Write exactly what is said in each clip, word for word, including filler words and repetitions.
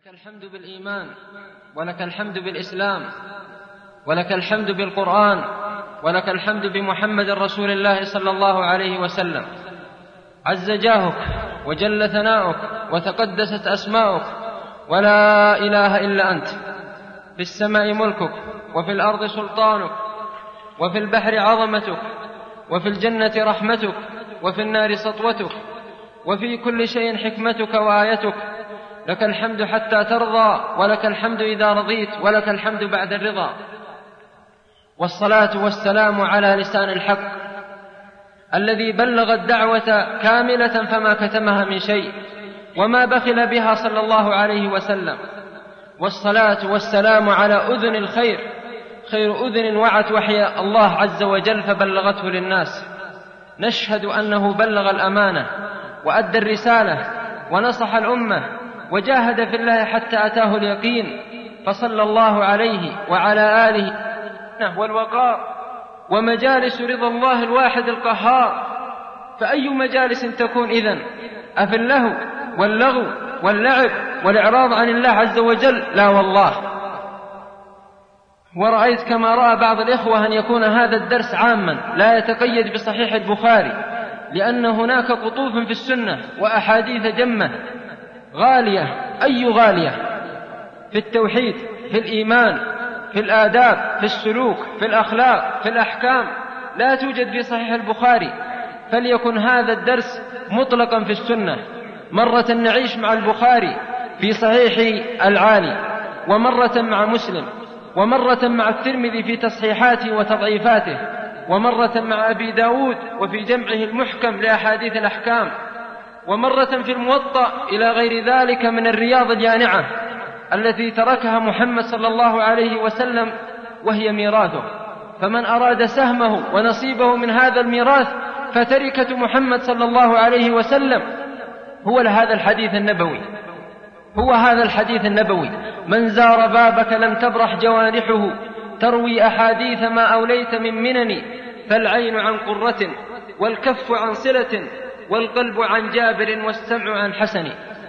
لك الحمد بالإيمان، ولك الحمد بالإسلام، ولك الحمد بالقرآن، ولك الحمد بمحمد رسول الله صلى الله عليه وسلم. عز جاهك وجل ثناؤك وتقدست أسماؤك، ولا إله إلا أنت. في السماء ملكك، وفي الأرض سلطانك، وفي البحر عظمتك، وفي الجنة رحمتك، وفي النار سطوتك، وفي كل شيء حكمتك وآيتك. لك الحمد حتى ترضى، ولك الحمد إذا رضيت، ولك الحمد بعد الرضا. والصلاة والسلام على لسان الحق الذي بلغ الدعوة كاملة فما كتمها من شيء، وما بخل بها صلى الله عليه وسلم. والصلاة والسلام على أذن الخير، خير أذن وعت وحي الله عز وجل فبلغته للناس. نشهد أنه بلغ الأمانة وأدى الرسالة ونصح الأمة وجاهد في الله حتى أتاه اليقين، فصلى الله عليه وعلى آله والوقار. ومجالس رضا الله الواحد القهار، فأي مجالس تكون إذن؟ أفي اللهو واللغو واللعب والإعراض عن الله عز وجل؟ لا والله. ورأيت كما رأى بعض الإخوة أن يكون هذا الدرس عاما لا يتقيد بصحيح البخاري، لأن هناك قطوف في السنة وأحاديث جمة غالية، أي غالية، في التوحيد، في الإيمان، في الآداب، في السلوك، في الأخلاق، في الأحكام، لا توجد في صحيح البخاري. فليكن هذا الدرس مطلقا في السنة، مرة نعيش مع البخاري في صحيح العالي، ومرة مع مسلم، ومرة مع الترمذي في تصحيحاته وتضعيفاته، ومرة مع أبي داود وفي جمعه المحكم لأحاديث الأحكام، ومرة في الموطأ، إلى غير ذلك من الرياض اليانعة التي تركها محمد صلى الله عليه وسلم وهي ميراثه. فمن أراد سهمه ونصيبه من هذا الميراث فتركة محمد صلى الله عليه وسلم هو هذا الحديث النبوي، هو هذا الحديث النبوي: من زار بابك لم تبرح جوانحه، تروي أحاديث ما أوليت من منن، فالعين عن قرة، والكف عن صلة، والقلب عن جابر، والسمع عن حسن.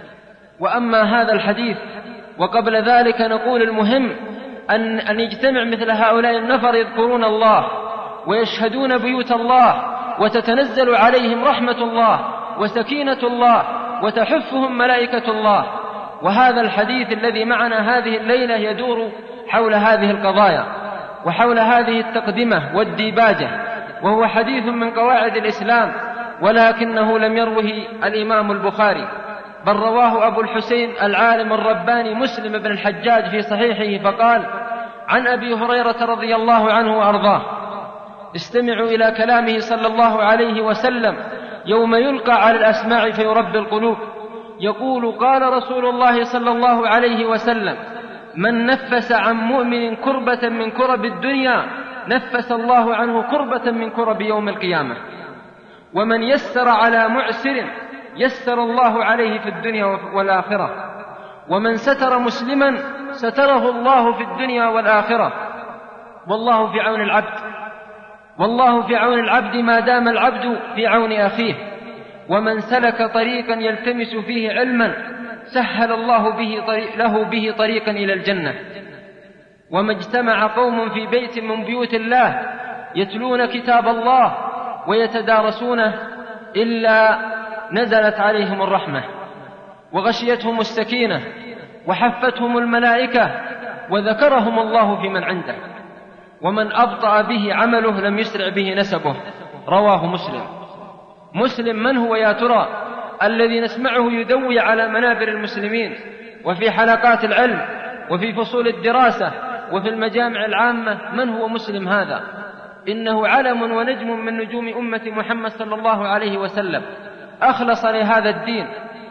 وأما هذا الحديث وقبل ذلك نقول المهم أن, أن يجتمع مثل هؤلاء النفر يذكرون الله ويشهدون بيوت الله، وتتنزل عليهم رحمة الله وسكينة الله وتحفهم ملائكة الله. وهذا الحديث الذي معنا هذه الليلة يدور حول هذه القضايا وحول هذه التقدمة والديباجة، وهو حديث من قواعد الإسلام، ولكنه لم يروه الإمام البخاري، بل رواه أبو الحسين العالم الرباني مسلم بن الحجاج في صحيحه، فقال: عن أبي هريرة رضي الله عنه وأرضاه: استمعوا إلى كلامه صلى الله عليه وسلم يوم يلقى على الأسماع فيربي القلوب، يقول: قال رسول الله صلى الله عليه وسلم: من نفس عن مؤمن كربة من كرب الدنيا نفس الله عنه كربة من كرب يوم القيامة، ومن يسر على معسر يسر الله عليه في الدنيا والآخرة، ومن ستر مسلما ستره الله في الدنيا والآخرة. والله في عون العبد، والله في عون العبد ما دام العبد في عون أخيه. ومن سلك طريقا يلتمس فيه علما سهل الله به طريق له به طريقا إلى الجنة. وما اجتمع قوم في بيت من بيوت الله يتلون كتاب الله ويتدارسونه إلا نزلت عليهم الرحمة وغشيتهم السكينة وحفتهم الملائكة وذكرهم الله في من عنده. ومن أبطأ به عمله لم يسرع به نسبه. رواه مسلم. مسلم من هو يا ترى الذي نسمعه يدوي على منابر المسلمين وفي حلقات العلم وفي فصول الدراسة وفي المجامع العامة؟ من هو مسلم هذا؟ إنه علم ونجم من نجوم أمة محمد صلى الله عليه وسلم، أخلص لهذا الدين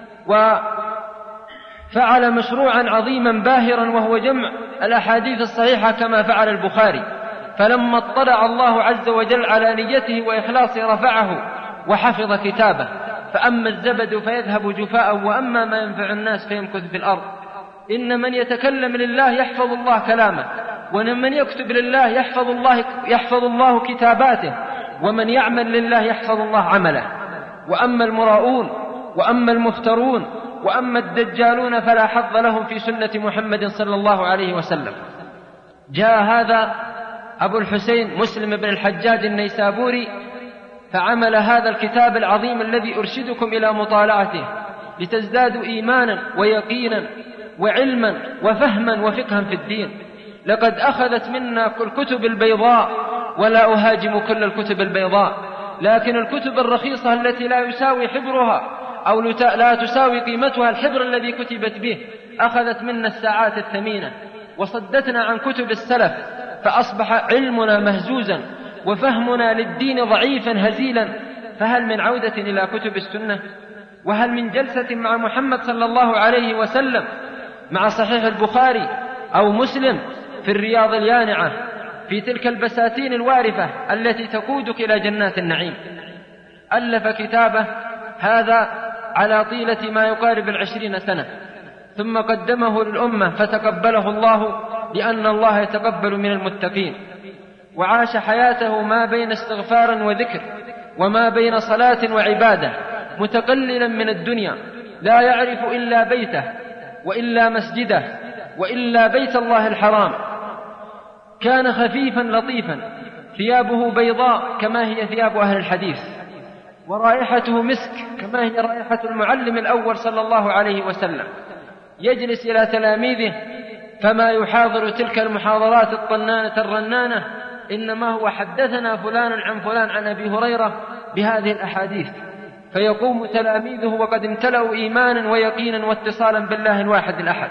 وفعل مشروعا عظيما باهرا، وهو جمع الأحاديث الصحيحة كما فعل البخاري. فلما اطلع الله عز وجل على نيته وإخلاصه رفعه وحفظ كتابه. فأما الزبد فيذهب جفاء، وأما ما ينفع الناس فيمكث في الأرض. إن من يتكلم لله يحفظ الله كلامه، ومن يكتب لله يحفظ الله, يحفظ الله كتاباته، ومن يعمل لله يحفظ الله عمله. وأما المراؤون وأما المفترون وأما الدجالون فلا حظ لهم في سنة محمد صلى الله عليه وسلم. جاء هذا أبو الحسين مسلم بن الحجاج النيسابوري فعمل هذا الكتاب العظيم الذي أرشدكم إلى مطالعته لتزدادوا إيمانا ويقينا وعلما وفهما وفقها في الدين. لقد أخذت منا كل الكتب البيضاء، ولا أهاجم كل الكتب البيضاء، لكن الكتب الرخيصة التي لا يساوي حبرها أو لا تساوي قيمتها الحبر الذي كتبت به أخذت منا الساعات الثمينة وصدتنا عن كتب السلف، فأصبح علمنا مهزوزا وفهمنا للدين ضعيفا هزيلا. فهل من عودة إلى كتب السنة؟ وهل من جلسة مع محمد صلى الله عليه وسلم مع صحيح البخاري أو مسلم في الرياض اليانعة في تلك البساتين الوارفة التي تقودك إلى جنات النعيم؟ ألف كتابه هذا على طيلة ما يقارب العشرين سنة، ثم قدمه للأمة فتقبله الله، لأن الله يتقبل من المتقين. وعاش حياته ما بين استغفار وذكر وما بين صلاة وعبادة، متقللا من الدنيا، لا يعرف إلا بيته وإلا مسجده وإلا بيت الله الحرام. كان خفيفا لطيفا، ثيابه بيضاء كما هي ثياب أهل الحديث، ورائحته مسك كما هي رائحة المعلم الأول صلى الله عليه وسلم. يجلس إلى تلاميذه فما يحاضر تلك المحاضرات الطنانة الرنانة، إنما هو حدثنا فلان عن فلان عن أبي هريرة بهذه الأحاديث، فيقوم تلاميذه وقد امتلأوا إيمانا ويقينا واتصالا بالله الواحد الأحد.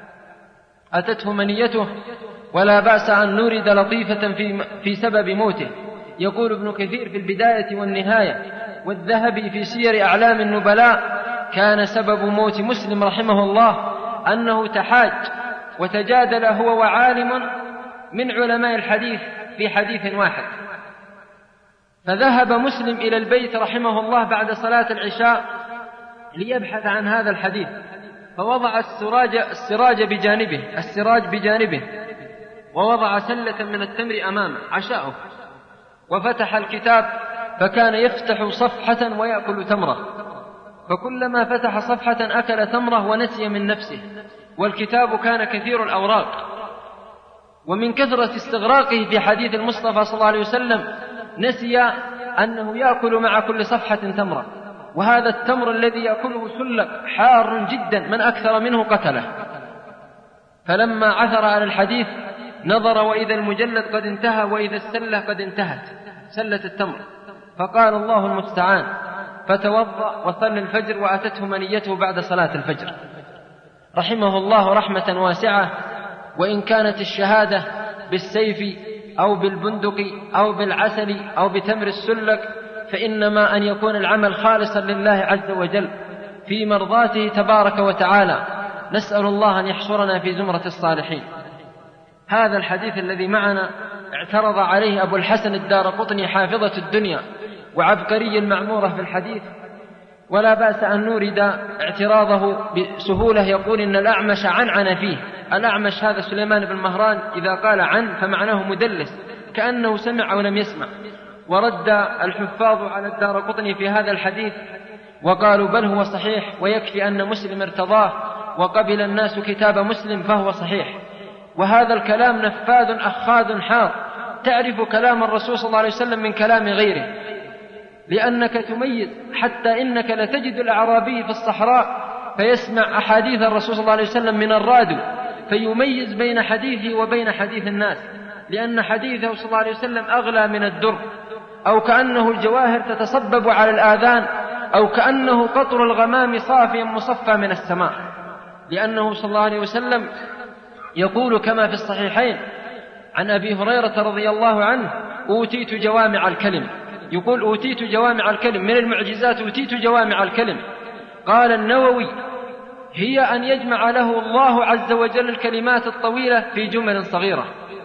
أتته منيته، ولا بأس أن نورد لطيفة في, في سبب موته. يقول ابن كثير في البداية والنهاية والذهبي في سير أعلام النبلاء: كان سبب موت مسلم رحمه الله أنه تحاج وتجادل هو وعالم من علماء الحديث في حديث واحد، فذهب مسلم إلى البيت رحمه الله بعد صلاة العشاء ليبحث عن هذا الحديث، فوضع السراج, السراج بجانبه السراج بجانبه ووضع سلة من التمر أمامه عشاءه، وفتح الكتاب فكان يفتح صفحة ويأكل تمرة، فكلما فتح صفحة أكل تمرة ونسي من نفسه، والكتاب كان كثير الأوراق. ومن كثرة استغراقه في حديث المصطفى صلى الله عليه وسلم نسي أنه يأكل مع كل صفحة تمرة، وهذا التمر الذي يأكله سلق حار جدا، من أكثر منه قتله. فلما عثر على الحديث نظر وإذا المجلد قد انتهى وإذا السلة قد انتهت، سلة التمر، فقال الله المستعان، فتوضأ وصلى الفجر وأتته منيته بعد صلاة الفجر. رحمه الله رحمة واسعة. وإن كانت الشهادة بالسيف أو بالبندق أو بالعسل أو بتمر السلك، فإنما أن يكون العمل خالصا لله عز وجل في مرضاته تبارك وتعالى. نسأل الله أن يحشرنا في زمرة الصالحين. هذا الحديث الذي معنا اعترض عليه أبو الحسن الدارقطني حافظة الدنيا وعبقري المعمورة في الحديث، ولا بأس أن نورد اعتراضه بسهولة. يقول إن الأعمش عنعن فيه. الأعمش هذا سليمان بن مهران، إذا قال عن فمعناه مدلس كأنه سمع أو لم يسمع. ورد الحفاظ على الدارقطني في هذا الحديث وقالوا بل هو صحيح، ويكفي أن مسلم ارتضاه وقبل الناس كتاب مسلم فهو صحيح. وهذا الكلام نفاذ أخاذ حار، تعرف كلام الرسول صلى الله عليه وسلم من كلام غيره، لأنك تميز، حتى إنك لتجد الأعرابي في الصحراء فيسمع أحاديث الرسول صلى الله عليه وسلم من الرادو، فيميز بين حديثه وبين حديث الناس، لأن حديثه صلى الله عليه وسلم أغلى من الدر، أو كأنه الجواهر تتصبب على الآذان، أو كأنه قطر الغمام صافيا مصفى من السماء، لأنه صلى الله عليه وسلم يقول كما في الصحيحين عن أبي هريرة رضي الله عنه: أوتيت جوامع الكلم. يقول أوتيت جوامع الكلم، من المعجزات أوتيت جوامع الكلم. قال النووي: هي أن يجمع له الله عز وجل الكلمات الطويلة في جمل صغيرة.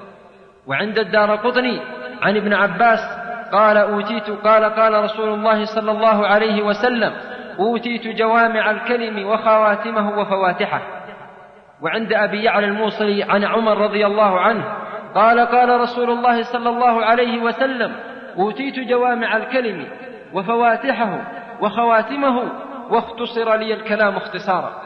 وعند الدارقطني عن ابن عباس قال أوتيت قال قال رسول الله صلى الله عليه وسلم: أوتيت جوامع الكلم وخواتمه وفواتحه. وعند أبي يعلى الموصلي عن عمر رضي الله عنه قال قال رسول الله صلى الله عليه وسلم: أوتيت جوامع الكلم وفواتحه وخواتمه واختصر لي الكلام اختصارا.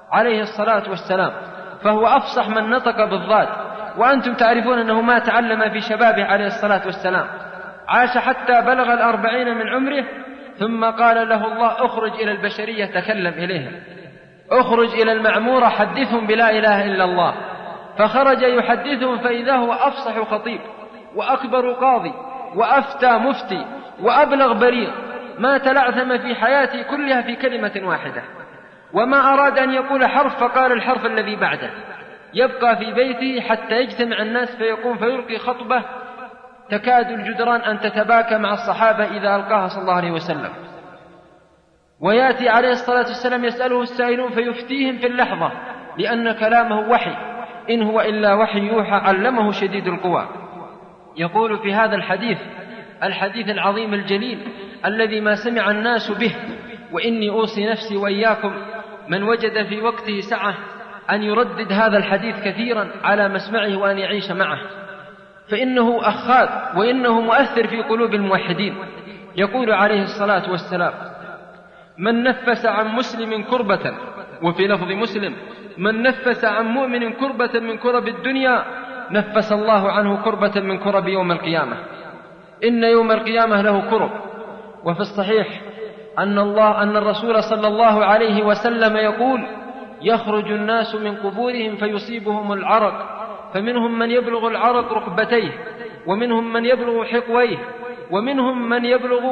عليه الصلاة والسلام، فهو أفصح من نطق بالضاد. وأنتم تعرفون أنه ما تعلم في شبابه عليه الصلاة والسلام، عاش حتى بلغ الأربعين من عمره، ثم قال له الله: اخرج إلى البشرية تكلم إليهم، اخرج إلى المعمورة حدثهم بلا إله إلا الله. فخرج يحدثهم، فإذا هو أفصح خطيب وأكبر قاضي وأفتى مفتي وأبلغ بليغ، ما تلعثم في حياته كلها في كلمة واحدة، وما أراد أن يقول حرف فقال الحرف الذي بعده، يبقى في بيته حتى يجتمع الناس فيقوم فيلقي خطبة تكاد الجدران أن تتباكى مع الصحابة إذا ألقاها صلى الله عليه وسلم. ويأتي عليه الصلاة والسلام يسأله السائلون فيفتيهم في اللحظة، لأن كلامه وحي، إن هو إلا وحي يوحى علمه شديد القوى. يقول في هذا الحديث، الحديث العظيم الجليل الذي ما سمع الناس به: وإني أوصي نفسي وإياكم من وجد في وقته سعة أن يردد هذا الحديث كثيرا على مسمعه وأن يعيش معه، فإنه أخاذ وإنه مؤثر في قلوب الموحدين. يقول عليه الصلاة والسلام: من نفس عن مسلم كربة، وفي لفظ مسلم: من نفس عن مؤمن كربة من كرب الدنيا نفس الله عنه كربة من كرب يوم القيامة. إن يوم القيامة له كرب. وفي الصحيح أن الله أن الرسول صلى الله عليه وسلم يقول: يخرج الناس من قبورهم فيصيبهم العرق، فمنهم من يبلغ العرق ركبتيه، ومنهم من يبلغ حقويه، ومنهم من يبلغ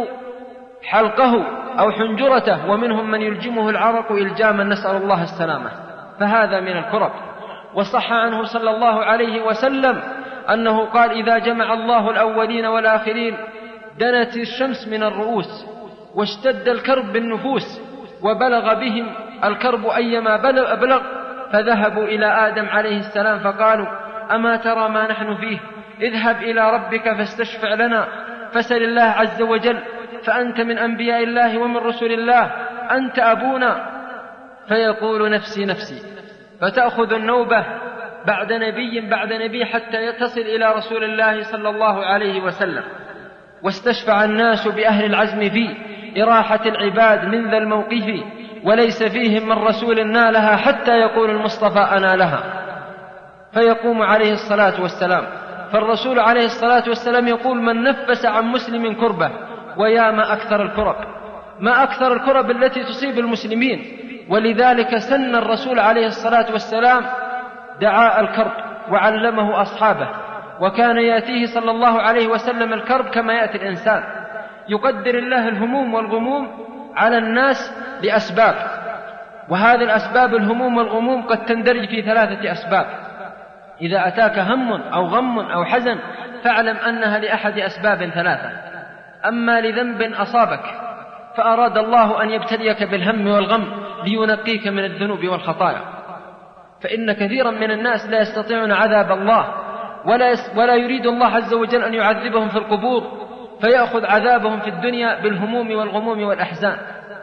حلقه أو حنجرته، ومنهم من يلجمه العرق إلجاما نسأل الله السلامة. فهذا من الكرب. وصح عنه صلى الله عليه وسلم أنه قال: إذا جمع الله الأولين والآخرين دنت الشمس من الرؤوس، واشتد الكرب بالنفوس، وبلغ بهم الكرب أيما بلغ، فذهبوا إلى آدم عليه السلام فقالوا: أما ترى ما نحن فيه؟ اذهب إلى ربك فاستشفع لنا، فسل الله عز وجل، فأنت من أنبياء الله ومن رسل الله، أنت أبونا. فيقول: نفسي نفسي، فتأخذ النوبة بعد نبي بعد نبي حتى تصل إلى رسول الله صلى الله عليه وسلم. واستشفع الناس بأهل العزم في إراحة العباد من ذا الموقف، وليس فيهم من رسول نالها حتى يقول المصطفى أنا لها. فيقوم عليه الصلاة والسلام، فالرسول عليه الصلاة والسلام يقول: من نفس عن مسلم كربة. ويا ما أكثر الكرب، ما أكثر الكرب التي تصيب المسلمين. ولذلك سن الرسول عليه الصلاة والسلام دعاء الكرب وعلمه أصحابه، وكان يأتيه صلى الله عليه وسلم الكرب كما يأتي الإنسان. يقدر الله الهموم والغموم على الناس لأسباب، وهذه الأسباب الهموم والغموم قد تندرج في ثلاثة أسباب. إذا أتاك هم أو غم أو حزن فاعلم أنها لأحد أسباب ثلاثة: أما لذنب أصابك فأراد الله أن يبتليك بالهم والغم لينقيك من الذنوب والخطايا، فإن كثيرا من الناس لا يستطيعون عذاب الله، ولا, ولا يريد الله عز وجل أن يعذبهم في القبور، فيأخذ عذابهم في الدنيا بالهموم والغموم والأحزان.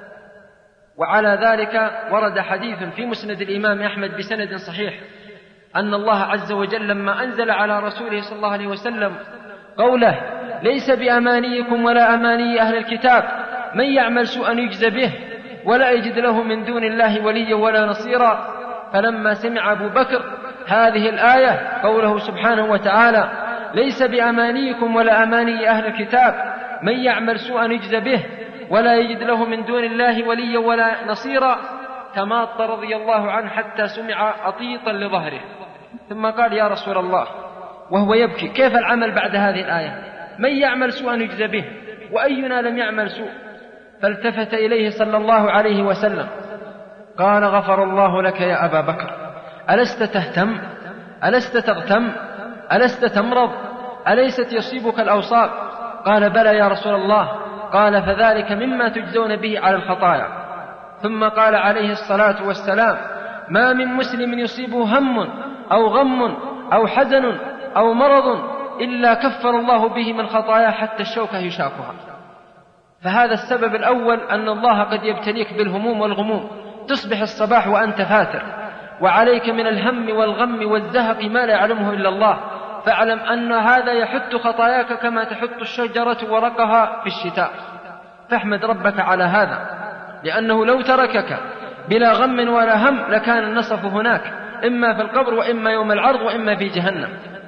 وعلى ذلك ورد حديث في مسند الإمام أحمد بسند صحيح أن الله عز وجل لما أنزل على رسوله صلى الله عليه وسلم قوله: ليس بأمانيكم ولا أماني أهل الكتاب، من يعمل سوءا يجزى به ولا يجد له من دون الله وليا ولا نصيرا. فلما سمع أبو بكر هذه الآية قوله سبحانه وتعالى: ليس بأمانيكم ولا أماني أهل الكتاب، من يعمل سوءا يجزى به ولا يجد له من دون الله وليا ولا نصيرا، تماط رضي الله عنه حتى سمع أطيطا لظهره، ثم قال: يا رسول الله، وهو يبكي: كيف العمل بعد هذه الآية؟ من يعمل سوءا يجزى به، وأينا لم يعمل سوء؟ فالتفت إليه صلى الله عليه وسلم قال: غفر الله لك يا أبا بكر، ألست تهتم؟ ألست تغتم؟ ألست تمرض؟ أليست يصيبك الأوصاب؟ قال: بلى يا رسول الله. قال: فذلك مما تجزون به على الخطايا. ثم قال عليه الصلاة والسلام: ما من مسلم يصيبه هم أو غم أو حزن أو مرض إلا كفر الله به من خطاياه حتى الشوكة يشاكها. فهذا السبب الأول، أن الله قد يبتليك بالهموم والغموم، تصبح الصباح وأنت فاتر، وعليك من الهم والغم والزهق ما لا يعلمه إلا الله، فاعلم أن هذا يحط خطاياك كما تحط الشجرة ورقها في الشتاء. فاحمد ربك على هذا، لأنه لو تركك بلا غم ولا هم لكان النصف هناك، إما في القبر وإما يوم العرض وإما في جهنم.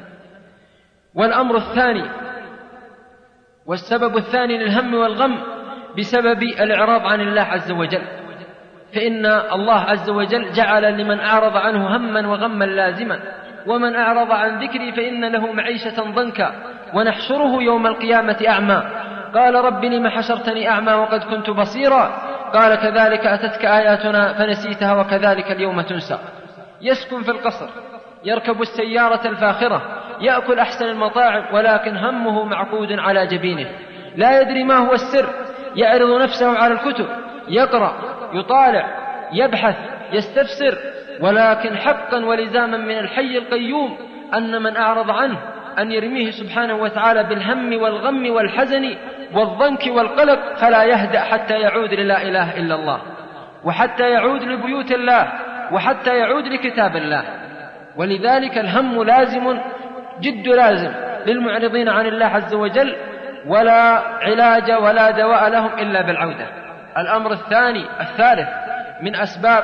والأمر الثاني والسبب الثاني للهم والغم بسبب الإعراض عن الله عز وجل، فإن الله عز وجل جعل لمن أعرض عنه هما وغما لازما، ومن أعرض عن ذكري فإن له معيشة ضنكا ونحشره يوم القيامة أعمى. قال رب لم حشرتني أعمى وقد كنت بصيرا؟ قال كذلك أتتك آياتنا فنسيتها وكذلك اليوم تنسى. يسكن في القصر، يركب السيارة الفاخرة، يأكل أحسن المطاعم، ولكن همه معقود على جبينه، لا يدري ما هو السر، يعرض نفسه على الكتب، يقرأ، يطالع، يبحث، يستفسر، ولكن حقا ولزاما من الحي القيوم أن من أعرض عنه أن يرميه سبحانه وتعالى بالهم والغم والحزن والضنك والقلق، فلا يهدأ حتى يعود للا إله إلا الله، وحتى يعود لبيوت الله، وحتى يعود لكتاب الله. ولذلك الهم لازم جد لازم للمعرضين عن الله عز وجل، ولا علاج ولا دواء لهم إلا بالعودة. الأمر الثاني الثالث من أسباب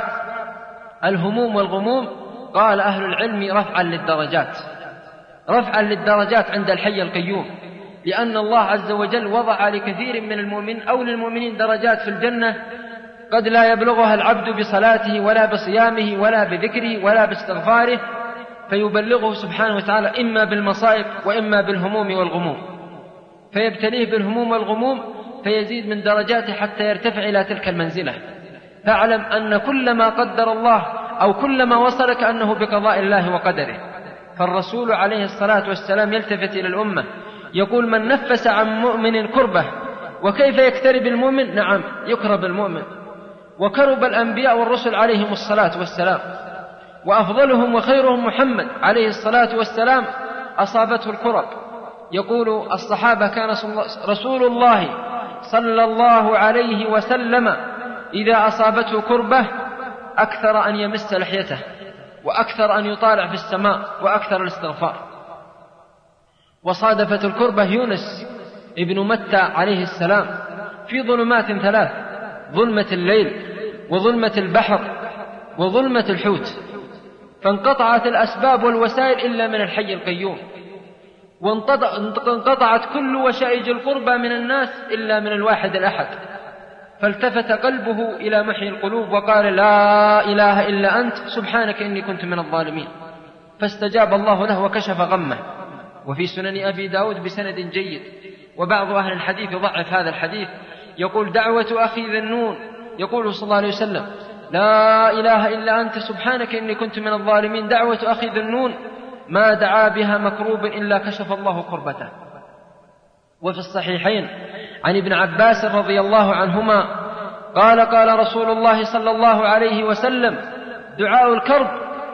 الهموم والغموم، قال أهل العلم رفعا للدرجات، رفعا للدرجات عند الحي القيوم، لأن الله عز وجل وضع لكثير من المؤمنين أو للمؤمنين درجات في الجنة قد لا يبلغها العبد بصلاته ولا بصيامه ولا بذكره ولا باستغفاره، فيبلغه سبحانه وتعالى إما بالمصائب وإما بالهموم والغموم، فيبتليه بالهموم والغموم فيزيد من درجاته حتى يرتفع إلى تلك المنزلة. فاعلم أن كل ما قدر الله أو كل ما وصلك أنه بقضاء الله وقدره. فالرسول عليه الصلاة والسلام يلتفت إلى الأمة يقول: من نفس عن مؤمن كربة. وكيف يكترب المؤمن؟ نعم يكرب المؤمن. وكرب الأنبياء والرسل عليهم الصلاة والسلام، وأفضلهم وخيرهم محمد عليه الصلاة والسلام أصابته الكرب. يقول الصحابة: كان رسول الله صلى الله عليه وسلم إذا أصابته كربة أكثر أن يمس لحيته، وأكثر أن يطالع في السماء، وأكثر الاستغفار. وصادفت الكربة يونس ابن متى عليه السلام في ظلمات ثلاث: ظلمة الليل، وظلمة البحر، وظلمة الحوت، فانقطعت الأسباب والوسائل إلا من الحي القيوم، وانقطعت كل وشائج القربى من الناس إلا من الواحد الأحد، فالتفت قلبه إلى محي القلوب وقال: لا إله إلا أنت سبحانك إني كنت من الظالمين، فاستجاب الله له وكشف غمه. وفي سنن أبي داود بسند جيد، وبعض أهل الحديث يضعف هذا الحديث، يقول: دعوة أخي ذي النون، يقول صلى الله عليه وسلم: لا إله إلا أنت سبحانك إني كنت من الظالمين، دعوة أخي ذي النون ما دعا بها مكروب إلا كشف الله كربته. وفي الصحيحين عن ابن عباس رضي الله عنهما قال: قال رسول الله صلى الله عليه وسلم: دعاء الكرب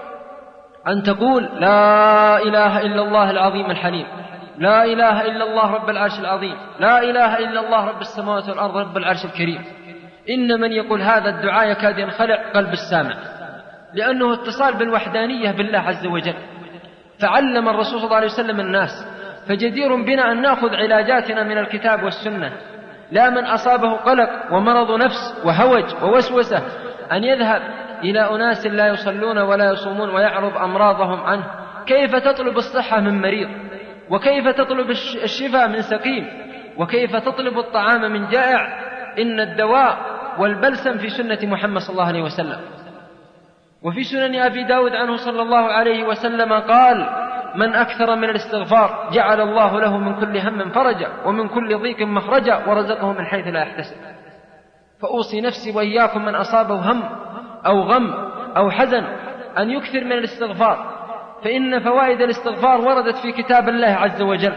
أن تقول: لا إله إلا الله العظيم الحليم، لا إله إلا الله رب العرش العظيم، لا إله إلا الله رب السماوات والأرض رب العرش الكريم. إن من يقول هذا الدعاء يكاد ينخلع قلب السامع، لأنه اتصال بالوحدانية بالله عز وجل. فعلم الرسول صلى الله عليه وسلم الناس، فجدير بنا أن نأخذ علاجاتنا من الكتاب والسنة، لا من أصابه قلق ومرض نفس وهوج ووسوسة أن يذهب إلى أناس لا يصلون ولا يصومون ويعرض أمراضهم عنه. كيف تطلب الصحة من مريض؟ وكيف تطلب الشفاء من سقيم؟ وكيف تطلب الطعام من جائع؟ إن الدواء والبلسم في سنة محمد صلى الله عليه وسلم. وفي سنن أبي داود عنه صلى الله عليه وسلم قال: من أكثر من الاستغفار جعل الله له من كل هم فرجا، ومن كل ضيق مخرجا، ورزقه من حيث لا يحتسب. فأوصي نفسي وإياكم من أصابه هم أو غم أو حزن أن يكثر من الاستغفار، فإن فوائد الاستغفار وردت في كتاب الله عز وجل.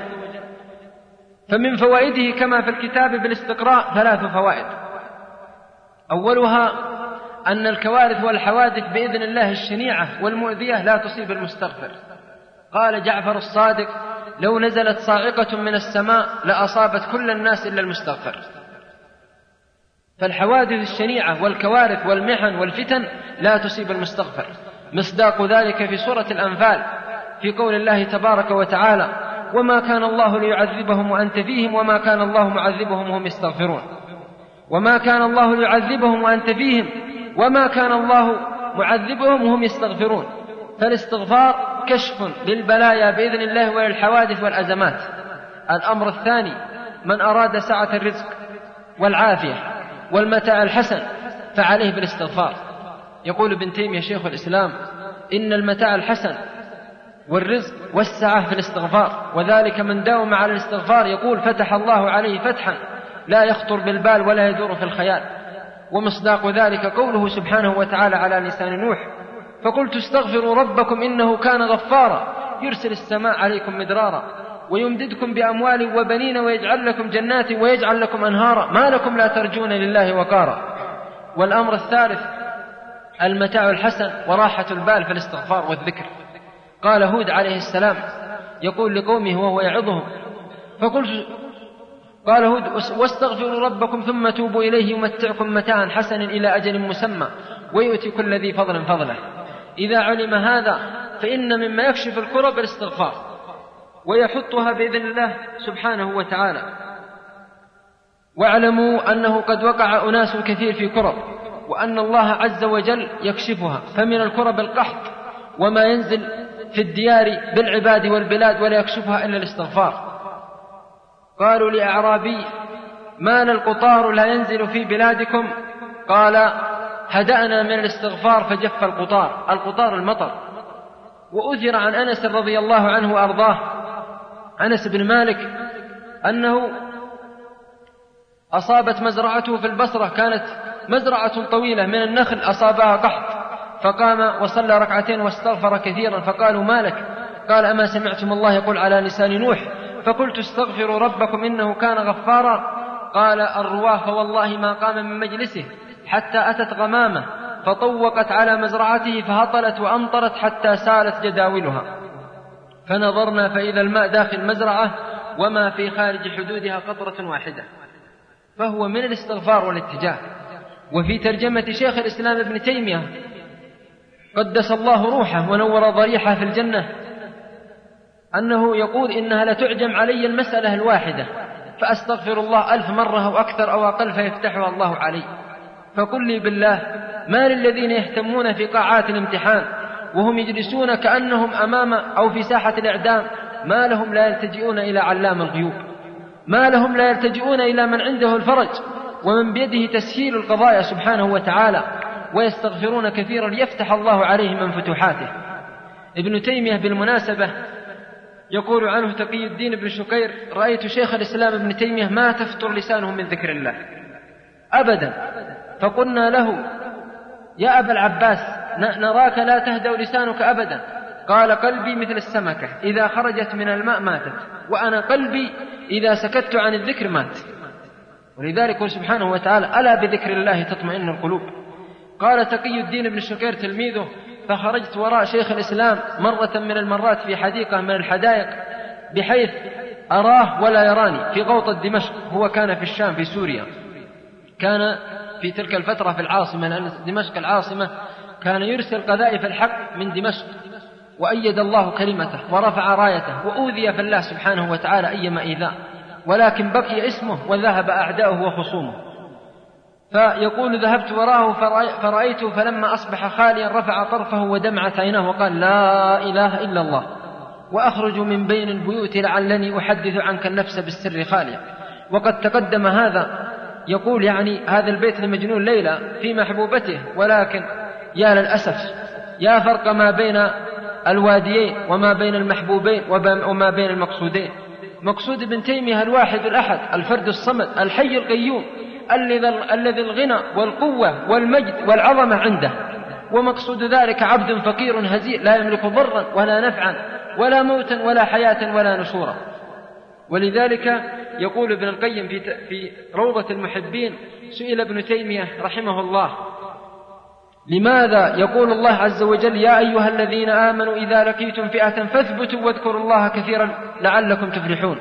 فمن فوائده كما في الكتاب بالاستقراء ثلاث فوائد: أولها أن الكوارث والحوادث بإذن الله الشنيعة والمؤذية لا تصيب المستغفر. قال جعفر الصادق: لو نزلت صاعقة من السماء لأصابت كل الناس إلا المستغفر. فالحوادث الشنيعة والكوارث والمحن والفتن لا تصيب المستغفر. مصداق ذلك في سورة الأنفال في قول الله تبارك وتعالى: وما كان الله ليعذبهم وأنت فيهم وما كان الله معذبهم وهم يستغفرون. وما كان الله ليعذبهم وأنت فيهم وما كان الله معذبهم وهم يستغفرون. فالاستغفار كشف للبلايا بإذن الله وللحوادث والأزمات. الأمر الثاني: من أراد سعة الرزق والعافية والمتاع الحسن فعليه بالاستغفار. يقول ابن تيمية شيخ الإسلام: إن المتاع الحسن والرزق والسعة في الاستغفار، وذلك من داوم على الاستغفار يقول فتح الله عليه فتحا لا يخطر بالبال ولا يدور في الخيال. ومصداق ذلك قوله سبحانه وتعالى على لسان نوح: فقلت استغفروا ربكم إنه كان غفارا يرسل السماء عليكم مدرارا ويمددكم بأموال وبنين ويجعل لكم جنات ويجعل لكم أنهارا ما لكم لا ترجون لله وقارا. والأمر الثالث: المتاع الحسن وراحة البال في الاستغفار والذكر. قال هود عليه السلام يقول لقومه وهو يعظهم: فقلت قال هود: واستغفروا ربكم ثم توبوا إليه يمتعكم متاعا حسنا إلى أجل مسمى ويؤتي كل ذي فضل فضله. إذا علم هذا فإن مما يكشف الكرب الاستغفار ويحطها بإذن الله سبحانه وتعالى. واعلموا أنه قد وقع أناس كثير في كرب وأن الله عز وجل يكشفها. فمن الكرب القحط وما ينزل في الديار بالعباد والبلاد ولا يكشفها إلا الاستغفار. قالوا لأعرابي: ما القطار لا ينزل في بلادكم؟ قال: هدأنا من الاستغفار فجف القطار. القطار المطر. وأثر عن أنس رضي الله عنه وأرضاه أنس بن مالك أنه أصابت مزرعته في البصرة، كانت مزرعة طويلة من النخل أصابها قحط، فقام وصلى ركعتين واستغفر كثيرا. فقالوا: مالك؟ قال: أما سمعتم الله يقول على لسان نوح: فقلت استغفروا ربكم إنه كان غفارا؟ قال الرواه: فوالله ما قام من مجلسه حتى أتت غمامة فطوقت على مزرعته فهطلت وأمطرت حتى سالت جداولها، فنظرنا فإذا الماء داخل المزرعة وما في خارج حدودها قطرة واحدة. فهو من الاستغفار والاتجاه. وفي ترجمة شيخ الإسلام ابن تيمية قدس الله روحه ونور ضريحه في الجنة أنه يقول: إنها لتعجم علي المسألة الواحدة فأستغفر الله ألف مرة أو أكثر أو أقل فيفتحها الله علي. فقل لي بالله، ما للذين يهتمون في قاعات الامتحان وهم يجلسون كأنهم أمام أو في ساحة الإعدام، ما لهم لا يلتجئون إلى علام الغيوب؟ ما لهم لا يلتجئون إلى من عنده الفرج ومن بيده تسهيل القضايا سبحانه وتعالى ويستغفرون كثيرا ليفتح الله عليهم من فتوحاته. ابن تيمية بالمناسبة يقول عنه تقي الدين بن شقير: رأيت شيخ الإسلام ابن تيمية ما تفتر لسانه من ذكر الله أبدا. فقلنا له: يا أبا العباس، نراك لا تهدأ لسانك أبدا. قال: قلبي مثل السمكة إذا خرجت من الماء ماتت، وأنا قلبي إذا سكت عن الذكر مات. ولذلك سبحانه وتعالى: ألا بذكر الله تطمئن القلوب. قال تقي الدين بن شقير تلميذه: فخرجت وراء شيخ الإسلام مرة من المرات في حديقة من الحدائق بحيث أراه ولا يراني في غوطة دمشق. هو كان في الشام في سوريا، كان في تلك الفترة في العاصمة، لأن دمشق العاصمة، كان يرسل قذائف الحق من دمشق، وأيد الله كلمته ورفع رايته، وأوذي في الله سبحانه وتعالى أيما إيذاء، ولكن بقي اسمه وذهب أعداؤه وخصومه. فيقول: ذهبت وراءه فرأيته فلما أصبح خاليا رفع طرفه ودمعت عيناه وقال: لا إله إلا الله، وأخرج من بين البيوت لعلني أحدث عنك النفس بالسر خاليا. وقد تقدم هذا. يقول يعني هذا البيت لمجنون ليلى في محبوبته، ولكن يا للأسف يا فرق ما بين الواديين وما بين المحبوبين وما بين المقصودين. مقصود ابن تيمية الواحد الأحد الفرد الصمد الحي القيوم الذي الغنى والقوة والمجد والعظمة عنده، ومقصود ذلك عبد فقير هزيل لا يملك ضرا ولا نفعا ولا موتا ولا حياة ولا نشورا. ولذلك يقول ابن القيم في روضة المحبين: سئل ابن تيمية رحمه الله: لماذا يقول الله عز وجل: يا أيها الذين آمنوا إذا لقيتم فئة فاثبتوا واذكروا الله كثيرا لعلكم تفلحون؟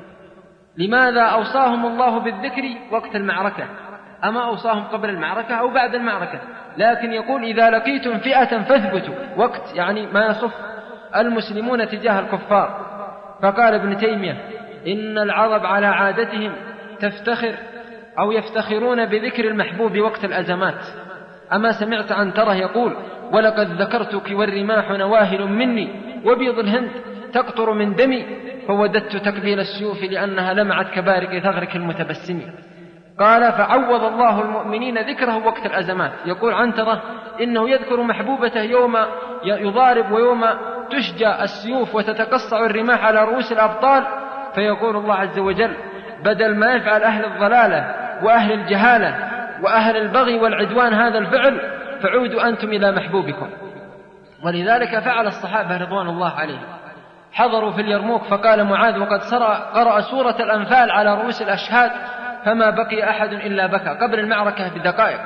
لماذا أوصاهم الله بالذكر وقت المعركة؟ أما أوصاهم قبل المعركة أو بعد المعركة؟ لكن يقول: إذا لقيتم فئة فاثبتوا، وقت يعني ما يصف المسلمون تجاه الكفار. فقال ابن تيمية: إن العرب على عادتهم تفتخر أو يفتخرون بذكر المحبوب وقت الأزمات، أما سمعت عنترة يقول: ولقد ذكرتك والرماح نواهل مني وبيض الهند تقطر من دمي، فوددت تقبيل السيوف لأنها لمعت كبارق ثغرك المتبسم. قال: فعوض الله المؤمنين ذكره وقت الأزمات. يقول عنترة إنه يذكر محبوبته يوم يضارب ويوم تشجى السيوف وتتقصع الرماح على رؤوس الأبطال، فيقول الله عز وجل: بدل ما يفعل أهل الضلالة وأهل الجهالة وأهل البغي والعدوان هذا الفعل، فعودوا أنتم إلى محبوبكم. ولذلك فعل الصحابة رضوان الله عليهم، حضروا في اليرموك فقال معاذ: وقد قرأ سورة الأنفال على رؤوس الأشهاد فما بقي أحد إلا بكى، قبل المعركة بدقائق.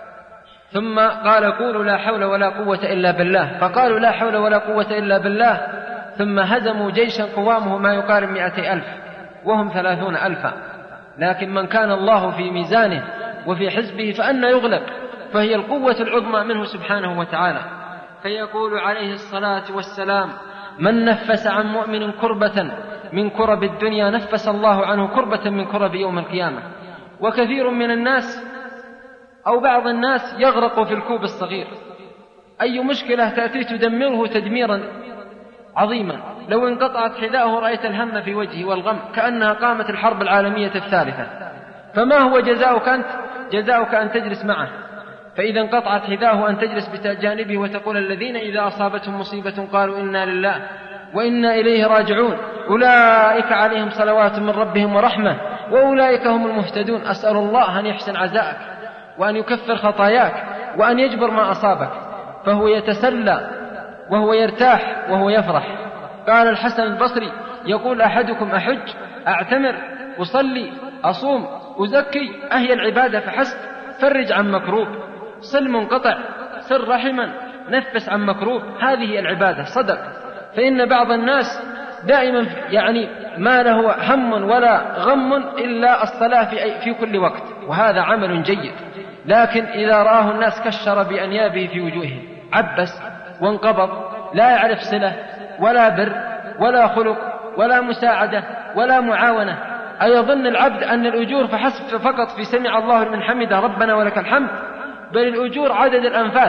ثم قال: قولوا لا حول ولا قوة إلا بالله، فقالوا لا حول ولا قوة إلا بالله. ثم هزموا جيشا قوامه ما يقارب مئتي ألف وهم ثلاثون ألفا. لكن من كان الله في ميزانه وفي حزبه فأنى يغلب، فهي القوة العظمى منه سبحانه وتعالى. فيقول عليه الصلاة والسلام: من نفس عن مؤمن كربة من كرب الدنيا نفس الله عنه كربة من كرب يوم القيامة. وكثير من الناس أو بعض الناس يغرق في الكوب الصغير، أي مشكلة تأتي تدمره تدميرا عظيما، لو انقطعت حذاءه رأيت الهم في وجهه والغم كأنها قامت الحرب العالمية الثالثة. فما هو جزاؤك أنت؟ جزاؤك أن تجلس معه، فإذا انقطعت حذاءه أن تجلس بجانبه وتقول: الذين إذا أصابتهم مصيبة قالوا إنا لله وإنا إليه راجعون أولئك عليهم صلوات من ربهم ورحمة وأولئك هم المهتدون. أسأل الله أن يحسن عزاءك وأن يكفر خطاياك وأن يجبر ما أصابك. فهو يتسلى وهو يرتاح وهو يفرح. قال الحسن البصري يقول: أحدكم أحج أعتمر أصلي أصوم أزكي أهي العبادة فحسب، فرج عن مكروب، صل منقطع، سر رحما، نفس عن مكروب، هذه العبادة صدق. فإن بعض الناس دائما يعني ما له هم ولا غم إلا الصلاة في, في كل وقت، وهذا عمل جيد. لكن إذا رآه الناس كشر بأنيابه في وجوههم، عبس وانقبض، لا يعرف صلة ولا بر ولا خلق ولا مساعدة ولا معاونة، أيظن العبد أن الأجور فحسب فقط في سمع الله لمن حمده ربنا ولك الحمد؟ بل الأجور عدد الأنفاس.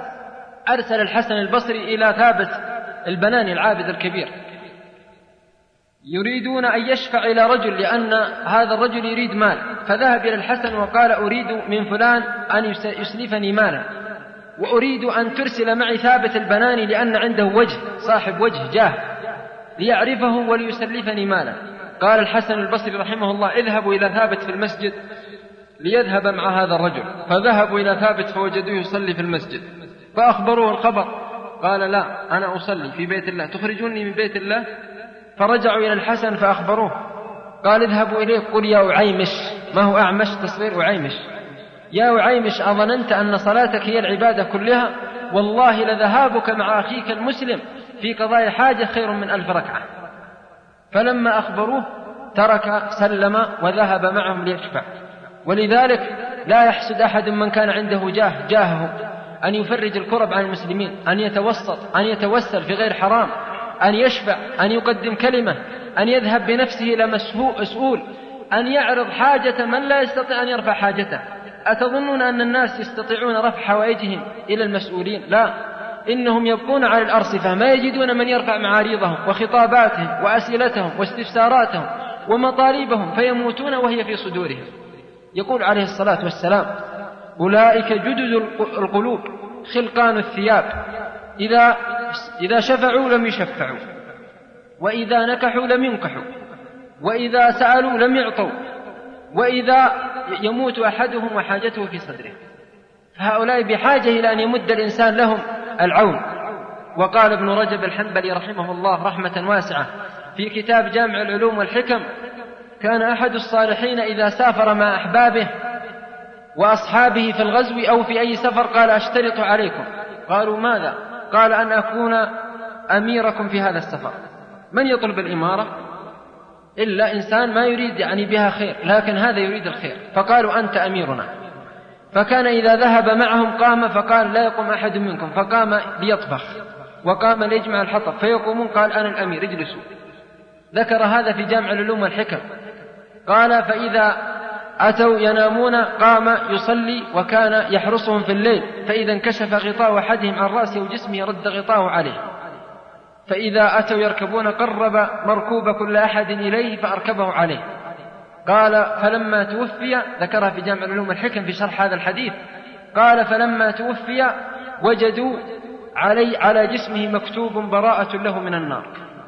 أرسل الحسن البصري إلى ثابت البناني العابد الكبير يريدون أن يشفع إلى رجل لأن هذا الرجل يريد مال، فذهب إلى الحسن وقال: أريد من فلان أن يسلفني مالا، وأريد أن ترسل معي ثابت البناني لأن عنده وجه، صاحب وجه جاه، ليعرفه وليسلفني مالا. قال الحسن البصري رحمه الله: اذهبوا إلى ثابت في المسجد ليذهب مع هذا الرجل. فذهبوا إلى ثابت فوجدوه يصلي في المسجد، فأخبروه الخبر، قال: لا، أنا أصلي في بيت الله، تخرجوني من بيت الله؟ فرجعوا إلى الحسن فأخبروه، قال: اذهبوا إليه قل: يا أعيمش، ما هو أعمش تصوير أعيمش، يا أعيمش أظننت أن صلاتك هي العبادة كلها؟ والله لذهابك مع أخيك المسلم في قضاء حاجة خير من ألف ركعة. فلما أخبروه ترك سلم وذهب معهم ليشفع. ولذلك لا يحسد أحد من كان عنده جاه جاهه أن يفرج الكرب عن المسلمين، أن يتوسط، أن يتوسل في غير حرام، أن يشفع، أن يقدم كلمة، أن يذهب بنفسه إلى مسؤول، أن يعرض حاجة من لا يستطيع أن يرفع حاجته. أتظنون أن الناس يستطيعون رفع حوائجهم إلى المسؤولين؟ لا، إنهم يبقون على الأرصفة، ما يجدون من يرفع معاريضهم وخطاباتهم وأسئلتهم واستفساراتهم ومطالبهم، فيموتون وهي في صدورهم. يقول عليه الصلاة والسلام: أولئك جدد القلوب خلقان الثياب، إذا, إذا شفعوا لم يشفعوا، وإذا نكحوا لم ينكحوا، وإذا سألوا لم يعطوا، وإذا يموت أحدهم وحاجته في صدره. فهؤلاء بحاجة إلى أن يمد الإنسان لهم العون. وقال ابن رجب الحنبلي رحمه الله رحمة واسعة في كتاب جامع العلوم والحكم: كان أحد الصالحين إذا سافر مع أحبابه وأصحابه في الغزو أو في أي سفر قال: أشترط عليكم. قالوا: ماذا؟ قال: أن أكون أميركم في هذا السفر. من يطلب الإمارة إلا إنسان ما يريد يعني بها خير، لكن هذا يريد الخير، فقالوا: أنت أميرنا. فكان إذا ذهب معهم قام فقال: لا يقوم أحد منكم، فقام ليطبخ وقام ليجمع الحطب، فيقومون قال: أنا الأمير اجلسوا. ذكر هذا في جامع العلوم والحكم. قال: فإذا أتوا ينامون قام يصلي وكان يحرسهم في الليل، فإذا انكشف غطاء أحدهم عن رأسه وجسمه رد غطاءه عليه، فإذا أتوا يركبون قرب مركوب كل أحد إليه فأركبه عليه. قال فلما توفي، ذكرها في جامع العلوم والحكم في شرح هذا الحديث، قال فلما توفي وجدوا علي على جسمه مكتوب براءة له من النار.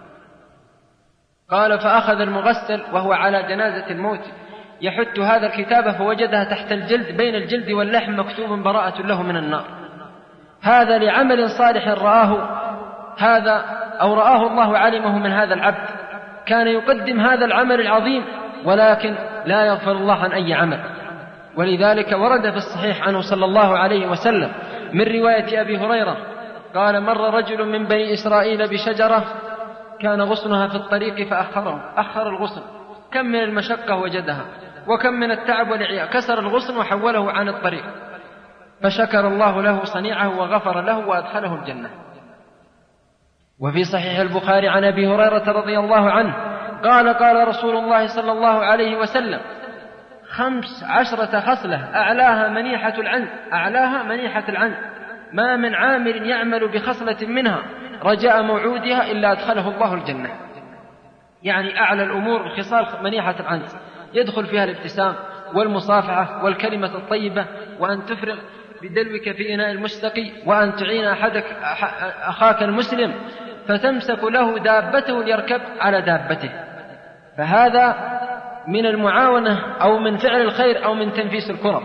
قال فأخذ المغسل وهو على جنازة الموت يحت هذا الكتاب فوجدها تحت الجلد بين الجلد واللحم مكتوب براءة له من النار. هذا لعمل صالح رآه هذا أو رآه الله علمه من هذا العبد، كان يقدم هذا العمل العظيم ولكن لا يغفر الله عن أي عمل. ولذلك ورد في الصحيح عنه صلى الله عليه وسلم من رواية أبي هريرة قال مر رجل من بني إسرائيل بشجرة كان غصنها في الطريق فأخره، أخر الغصن، كم من المشقة وجدها وكم من التعب والعياء، كسر الغصن وحوله عن الطريق، فشكر الله له صنيعه وغفر له وأدخله الجنة. وفي صحيح البخاري عن أبي هريرة رضي الله عنه قال قال رسول الله صلى الله عليه وسلم خمس عشرة خصلة أعلاها منيحة العنز أعلاها منيحة العنز ما من عامل يعمل بخصلة منها رجاء موعودها إلا أدخله الله الجنة. يعني أعلى الأمور خصال منيحة العنز، يدخل فيها الابتسام والمصافحة والكلمة الطيبة، وأن تفرغ بدلوك في إناء المستقي، وأن تعين أحدك أخاك المسلم فتمسك له دابته ليركب على دابته. فهذا من المعاونة أو من فعل الخير أو من تنفيس الكرب.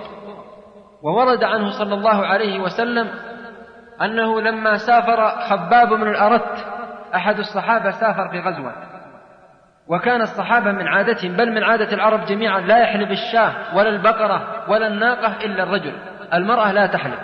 وورد عنه صلى الله عليه وسلم أنه لما سافر خباب بن الأرت أحد الصحابة سافر في غزوة، وكان الصحابة من عادتهم بل من عادة العرب جميعا لا يحلب الشاة ولا البقرة ولا الناقة إلا الرجل، المرأة لا تحلب.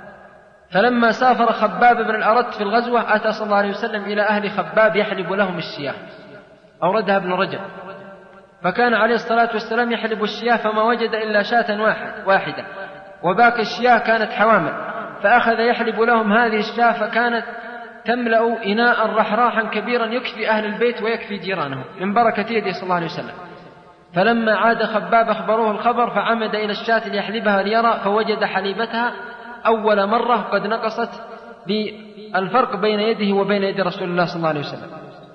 فلما سافر خباب بن الأرت في الغزوة أتى صلى الله عليه وسلم إلى أهل خباب يحلب لهم الشياه، أوردها ابن رجب. فكان عليه الصلاة والسلام يحلب الشياه فما وجد إلا شاة واحد واحدة وباقي الشياه كانت حوامل، فأخذ يحلب لهم هذه الشاة فكانت تملأ إناء رحراحا كبيرا يكفي أهل البيت ويكفي جيرانهم من بركة يده صلى الله عليه وسلم. فلما عاد خباب أخبروه الخبر فعمد إلى الشاة ليحلبها ليرى، فوجد حليبتها أول مرة قد نقصت بالفرق بين يده وبين يد رسول الله صلى الله عليه وسلم.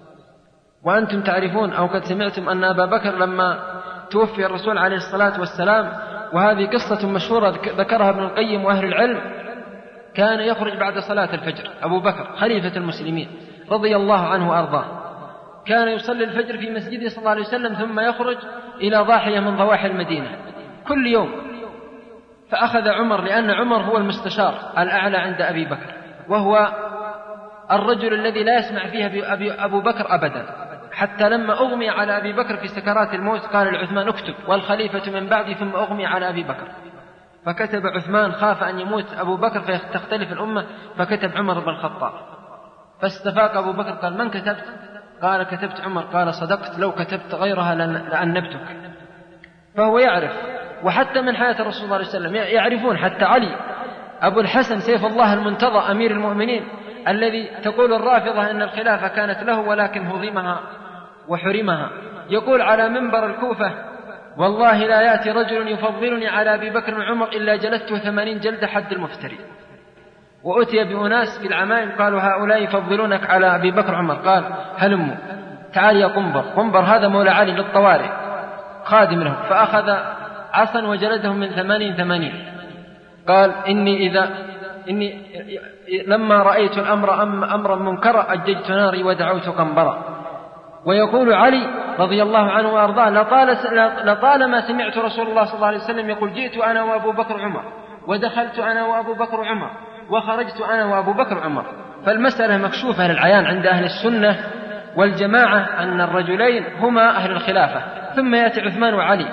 وأنتم تعرفون أو قد سمعتم أن أبا بكر لما توفي الرسول عليه الصلاة والسلام، وهذه قصة مشهورة ذكرها ابن القيم وأهل العلم، كان يخرج بعد صلاة الفجر أبو بكر خليفة المسلمين رضي الله عنه وأرضاه، كان يصلي الفجر في مسجده صلى الله عليه وسلم ثم يخرج إلى ضاحية من ضواحي المدينة كل يوم. فأخذ عمر، لأن عمر هو المستشار الأعلى عند أبي بكر، وهو الرجل الذي لا يسمع فيه أبو بكر أبدا، حتى لما أغمي على أبي بكر في سكرات الموت قال لعثمان اكتب والخليفة من بعدي، ثم أغمي على أبي بكر فكتب عثمان خاف أن يموت أبو بكر فتختلف الأمة، فكتب عمر بن الخطاب. فاستفاق أبو بكر قال من كتبت؟ قال كتبت عمر. قال صدقت، لو كتبت غيرها لأنبتك. فهو يعرف، وحتى من حياة الرسول صلى الله عليه وسلم يعرفون، حتى علي أبو الحسن سيف الله المنتظى أمير المؤمنين الذي تقول الرافضة أن الخلافة كانت له ولكن هضمها وحرمها، يقول على منبر الكوفة والله لا يأتي رجل يفضلني على أبي بكر وعمر إلا جلدته ثمانين جلدة حد المفتري. وأتي بأناس في العمائم قالوا هؤلاء يفضلونك على أبي بكر وعمر، قال هلموا تعال يا قنبر. قنبر هذا مولى علي للطوارئ خادم له، فأخذ عصا وجلدهم من ثمانين ثمانين. قال إني إذا إني لما رأيت الأمر أمرا منكرا أججت ناري ودعوت قنبرا. ويقول علي رضي الله عنه وأرضاه لطال لطالما سمعت رسول الله صلى الله عليه وسلم يقول جئت أنا وأبو بكر عمر، ودخلت أنا وأبو بكر عمر، وخرجت أنا وأبو بكر عمر. فالمسألة مكشوفة للعيان عند أهل السنة والجماعة أن الرجلين هما أهل الخلافة، ثم يأتي عثمان وعلي.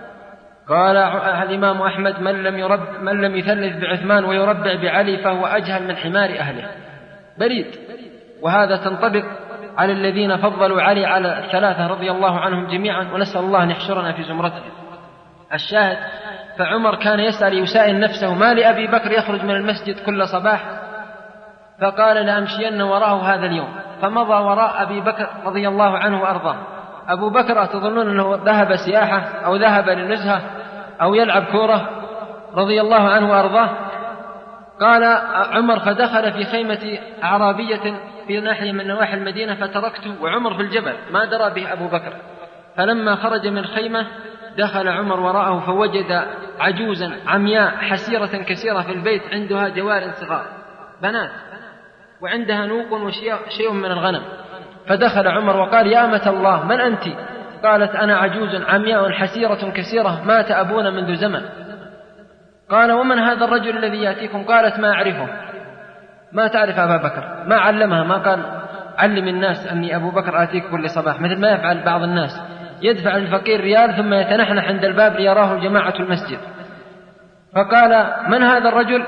قال الإمام أحمد من لم يرب من لم يثلث بعثمان ويربع بعلي فهو أجهل من حمار أهله، بريد. وهذا تنطبق على الذين فضلوا علي على الثلاثة رضي الله عنهم جميعا، ونسأل الله أن يحشرنا في زمرتهم. الشاهد فعمر كان يسأل يسائل نفسه ما لأبي بكر يخرج من المسجد كل صباح، فقال لأمشين وراءه هذا اليوم، فمضى وراء أبي بكر رضي الله عنه وأرضاه. أبو بكر أتظنون أنه ذهب سياحة أو ذهب للنزهة؟ أو يلعب كورة رضي الله عنه وأرضاه. قال عمر: فدخل في خيمة أعرابية في ناحية من نواحي المدينة فتركته وعمر في الجبل ما درى به أبو بكر. فلما خرج من الخيمة دخل عمر وراءه فوجد عجوزا عمياء حسيرة كثيرة في البيت، عندها جوار صغار بنات وعندها نوق وشيء من الغنم. فدخل عمر وقال: يا أمة الله، من أنت؟ قالت: أنا عجوز عمياء حسيرة كثيرة، مات أبونا منذ زمن. قال: ومن هذا الرجل الذي يأتيكم؟ قالت: ما أعرفه. ما تعرف أبا بكر، ما علمها، ما قال علم الناس أني أبو بكر آتيك كل صباح مثل ما يفعل بعض الناس، يدفع للفقير ريال ثم يتنحنح عند الباب ليراه جماعة المسجد. فقال: من هذا الرجل؟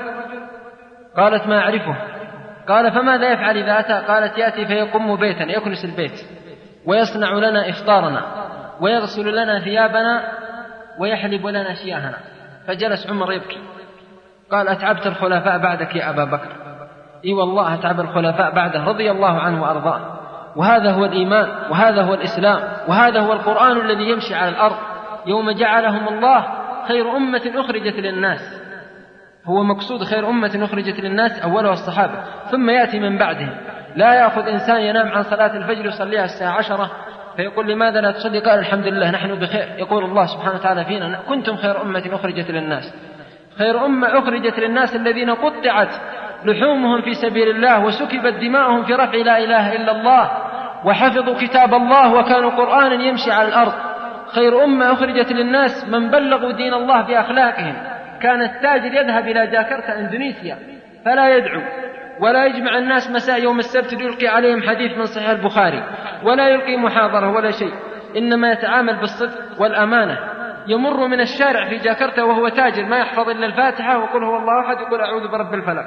قالت: ما أعرفه. قال: فماذا يفعل إذا أتى؟ قالت: يأتي فيقم بيتنا، يكنس البيت ويصنع لنا إفطارنا ويغسل لنا ثيابنا ويحلب لنا شياهنا. فجلس عمر يبكي. قال: أتعبت الخلفاء بعدك يا أبا بكر. إي والله أتعب الخلفاء بعده رضي الله عنه وأرضاه. وهذا هو الإيمان، وهذا هو الإسلام، وهذا هو القرآن الذي يمشي على الأرض. يوم جعلهم الله خير أمة أخرجت للناس، هو مقصود خير أمة أخرجت للناس أولها الصحابة، ثم يأتي من بعدهم. لا يأخذ إنسان ينام عن صلاة الفجر يصليها الساعة عشرة فيقول: لماذا لا تصلي؟ قال: الحمد لله نحن بخير. يقول الله سبحانه وتعالى فينا: كنتم خير أمة أخرجت للناس. خير أمة أخرجت للناس الذين قطعت لحومهم في سبيل الله وسكبت دماؤهم في رفع لا إله إلا الله وحفظوا كتاب الله وكانوا قرآنا يمشي على الأرض. خير أمة أخرجت للناس من بلغوا دين الله بأخلاقهم. كان التاجر يذهب إلى جاكرتا إندونيسيا فلا يدعو ولا يجمع الناس مساء يوم السبت ليلقي عليهم حديث من صحيح البخاري ولا يلقي محاضرة ولا شيء، إنما يتعامل بالصدق والأمانة. يمر من الشارع في جاكرتا وهو تاجر ما يحفظ إلا الفاتحة وقل هو الله أحد يقول أعوذ برب الفلق،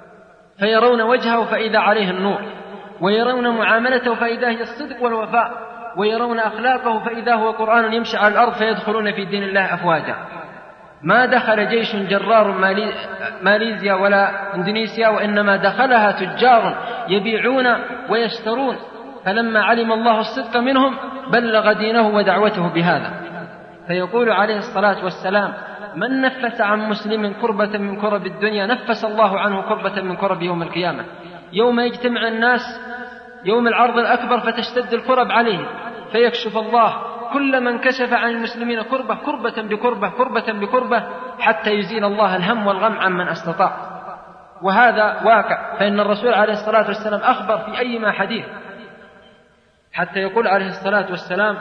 فيرون وجهه فإذا عليه النور، ويرون معاملته فإذا هي الصدق والوفاء، ويرون أخلاقه فإذا هو قرآن يمشي على الأرض، فيدخلون في دين الله أفواجا. ما دخل جيش جرار ماليزيا ولا إندونيسيا، وإنما دخلها تجار يبيعون ويشترون. فلما علم الله الصدق منهم بلغ دينه ودعوته بهذا. فيقول عليه الصلاة والسلام: من نفس عن مسلم كربة من كرب الدنيا نفس الله عنه كربة من كرب يوم القيامة. يوم يجتمع الناس يوم العرض الأكبر فتشتد الكرب عليه فيكشف الله كل من كشف عن المسلمين كربة كربة بكربة كربة بكربة حتى يزيل الله الهم والغم عن من استطاع. وهذا واقع، فإن الرسول عليه الصلاة والسلام أخبر في أيما حديث، حتى يقول عليه الصلاة والسلام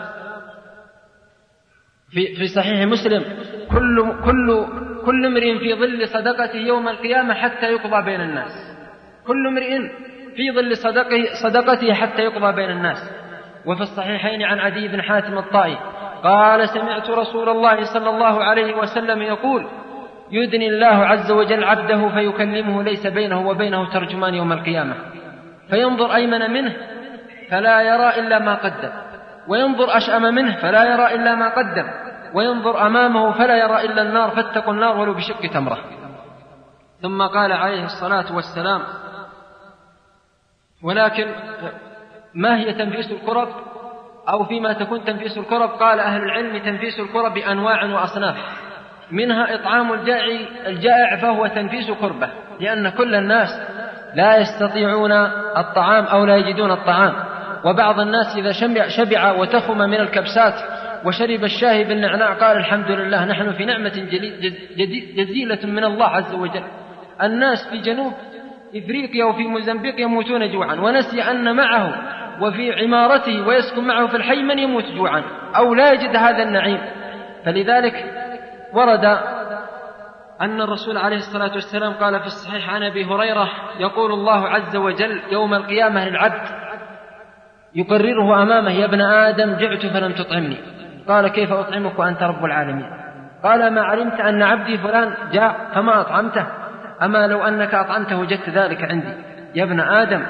في في صحيح مسلم: كل كل كل امرئ في ظل صدقته يوم القيامة حتى يقضى بين الناس. كل امرئ في ظل صدقه صدقته حتى يقضى بين الناس. وفي الصحيحين عن عدي بن حاتم الطائي قال: سمعت رسول الله صلى الله عليه وسلم يقول: يدني الله عز وجل عبده فيكلمه ليس بينه وبينه ترجمان يوم القيامة، فينظر أيمن منه فلا يرى إلا ما قدم، وينظر أشأم منه فلا يرى إلا ما قدم، وينظر أمامه فلا يرى إلا النار، فاتقوا النار ولو بشق تمرة. ثم قال عليه الصلاة والسلام: ولكن ما هي تنفيس الكرب؟ أو فيما تكون تنفيس الكرب؟ قال أهل العلم: تنفيس الكرب أنواع وأصناف، منها إطعام الجائع, الجائع فهو تنفيس كربة، لأن كل الناس لا يستطيعون الطعام أو لا يجدون الطعام. وبعض الناس إذا شبع, شبع وتخم من الكبسات وشرب الشاي بالنعناع قال: الحمد لله نحن في نعمة جزيلة من الله عز وجل. الناس في جنوب إفريقيا وفي موزمبيق يموتون جوعا، ونسي أن معه وفي عمارته ويسكن معه في الحي من يموت جوعا أو لا يجد هذا النعيم. فلذلك ورد أن الرسول عليه الصلاة والسلام قال في الصحيح عن أبي هريرة: يقول الله عز وجل يوم القيامة للعبد يقرره أمامه: يا ابن آدم جعت فلم تطعمني. قال: كيف أطعمك وأنت رب العالمين؟ قال: ما علمت أن عبدي فلان جاء فما أطعمته؟ أما لو أنك أطعمته وجدت ذلك عندي. يا ابن آدم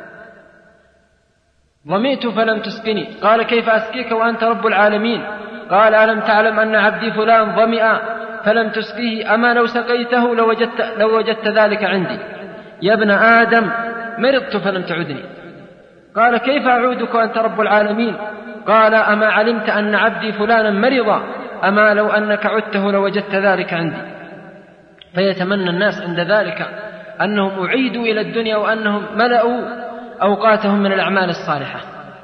ظمئت فلم تسقني. قال: كيف أسقيك وأنت رب العالمين؟ قال: ألم تعلم أن عبدي فلان ظمئ فلم تسقيه؟ أما لو سقيته لوجدت, لو وجدت ذلك عندي. يا ابن آدم مرضت فلم تعدني. قال: كيف أعودك وأنت رب العالمين؟ قال: أما علمت أن عبدي فلانا مرض؟ أما لو أنك عدته لوجدت ذلك عندي. فيتمنى الناس عند ذلك أنهم أعيدوا إلى الدنيا وأنهم ملأوا أوقاتهم من الأعمال الصالحة.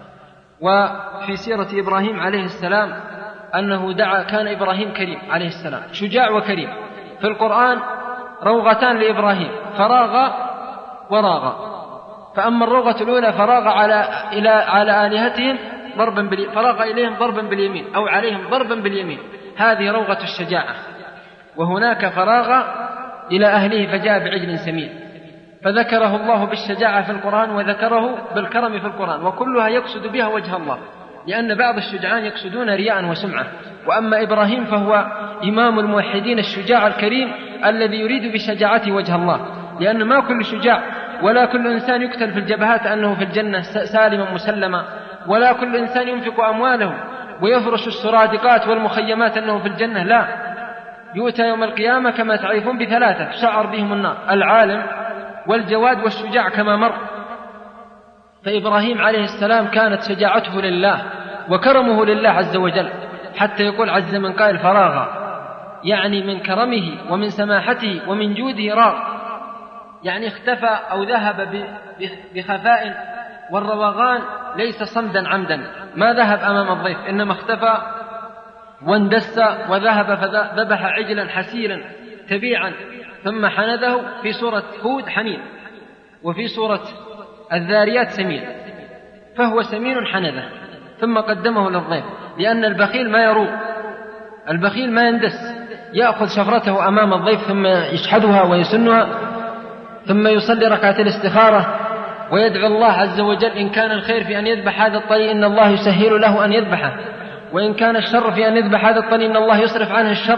وفي سيرة إبراهيم عليه السلام أنه دعا، كان إبراهيم كريم عليه السلام شجاع وكريم. في القرآن روغتان لإبراهيم، فراغ وراغ. فأما الروغة الأولى فراغ على إلى على آلهتهم ضربا باليمين، فراغ إليهم ضربا باليمين أو عليهم ضربا باليمين، هذه روغة الشجاعة. وهناك فراغ إلى أهله فجاء بعجل سمين، فذكره الله بالشجاعة في القرآن وذكره بالكرم في القرآن، وكلها يقصد بها وجه الله، لأن بعض الشجعان يقصدون رياء وسمعة. وأما إبراهيم فهو إمام الموحدين الشجاع الكريم الذي يريد بشجاعته وجه الله، لأن ما كل شجاع ولا كل إنسان يقتل في الجبهات أنه في الجنة سالما مسلما، ولا كل إنسان ينفق أمواله ويفرش السرادقات والمخيمات أنه في الجنة، لا، يؤتى يوم القيامة كما تعرفون بثلاثة تشعر بهم النار: العالم والجواد والشجاع كما مر. فإبراهيم عليه السلام كانت شجاعته لله وكرمه لله عز وجل، حتى يقول عز من قائل فراغ، يعني من كرمه ومن سماحته ومن جوده راغ، يعني اختفى أو ذهب بخفاء. والروغان ليس صمدا عمدا، ما ذهب أمام الضيف، إنما اختفى واندس وذهب فذبح عجلا حسيرا تبيعا ثم حنذه. في سورة هود حنين، وفي سورة الذاريات سمين، فهو سمين حنذه ثم قدمه للضيف، لأن البخيل ما يروغ، البخيل ما يندس، يأخذ شفرته أمام الضيف ثم يشحذها ويسنها، ثم يصلي ركعة الاستخارة ويدعو الله عز وجل إن كان الخير في أن يذبح هذا الطريق إن الله يسهل له أن يذبحه، وإن كان الشر في أن يذبح هذا الطريق إن الله يصرف عنه الشر،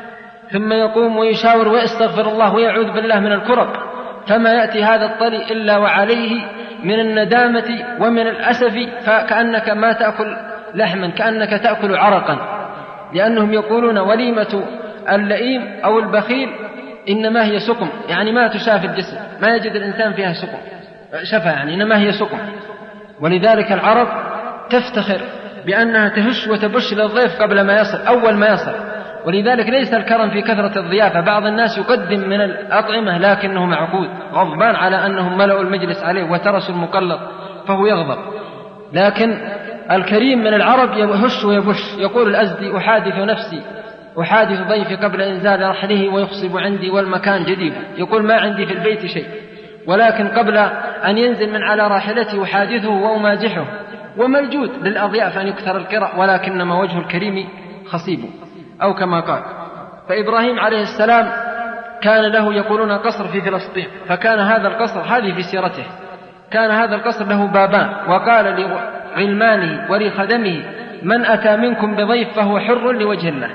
ثم يقوم ويشاور ويستغفر الله ويعوذ بالله من الكرب. فما يأتي هذا الطريق إلا وعليه من الندامة ومن الأسف، فكأنك ما تأكل لحما، كأنك تأكل عرقا، لأنهم يقولون وليمة اللئيم أو البخيل إنما هي سقم، يعني ما تشافي الجسم، ما يجد الإنسان فيها سقم شفا، يعني إنما هي سقم. ولذلك العرب تفتخر بأنها تهش وتبش للضيف قبل ما يصل، أول ما يصل. ولذلك ليس الكرم في كثرة الضيافة، بعض الناس يقدم من الأطعمة لكنه معقود غضبان على أنهم ملأوا المجلس عليه وترسوا المقلط فهو يغضب. لكن الكريم من العرب يهش ويبش، يقول الأزدي أحادث نفسي أحادث ضيفي قبل إنزال رحله ويخصب عندي والمكان جديد، يقول ما عندي في البيت شيء، ولكن قبل أن ينزل من على راحلته أحادثه وأمازحه. وموجود للأضياف أن يكثر القراء، ولكنما وجه الكريم خصيب، أو كما قال. فإبراهيم عليه السلام كان له يقولون قصر في فلسطين، فكان هذا القصر، هذه في سيرته، كان هذا القصر له بابان، وقال لغلمانه ولخدمه من أتى منكم بضيف فهو حر لوجه الله.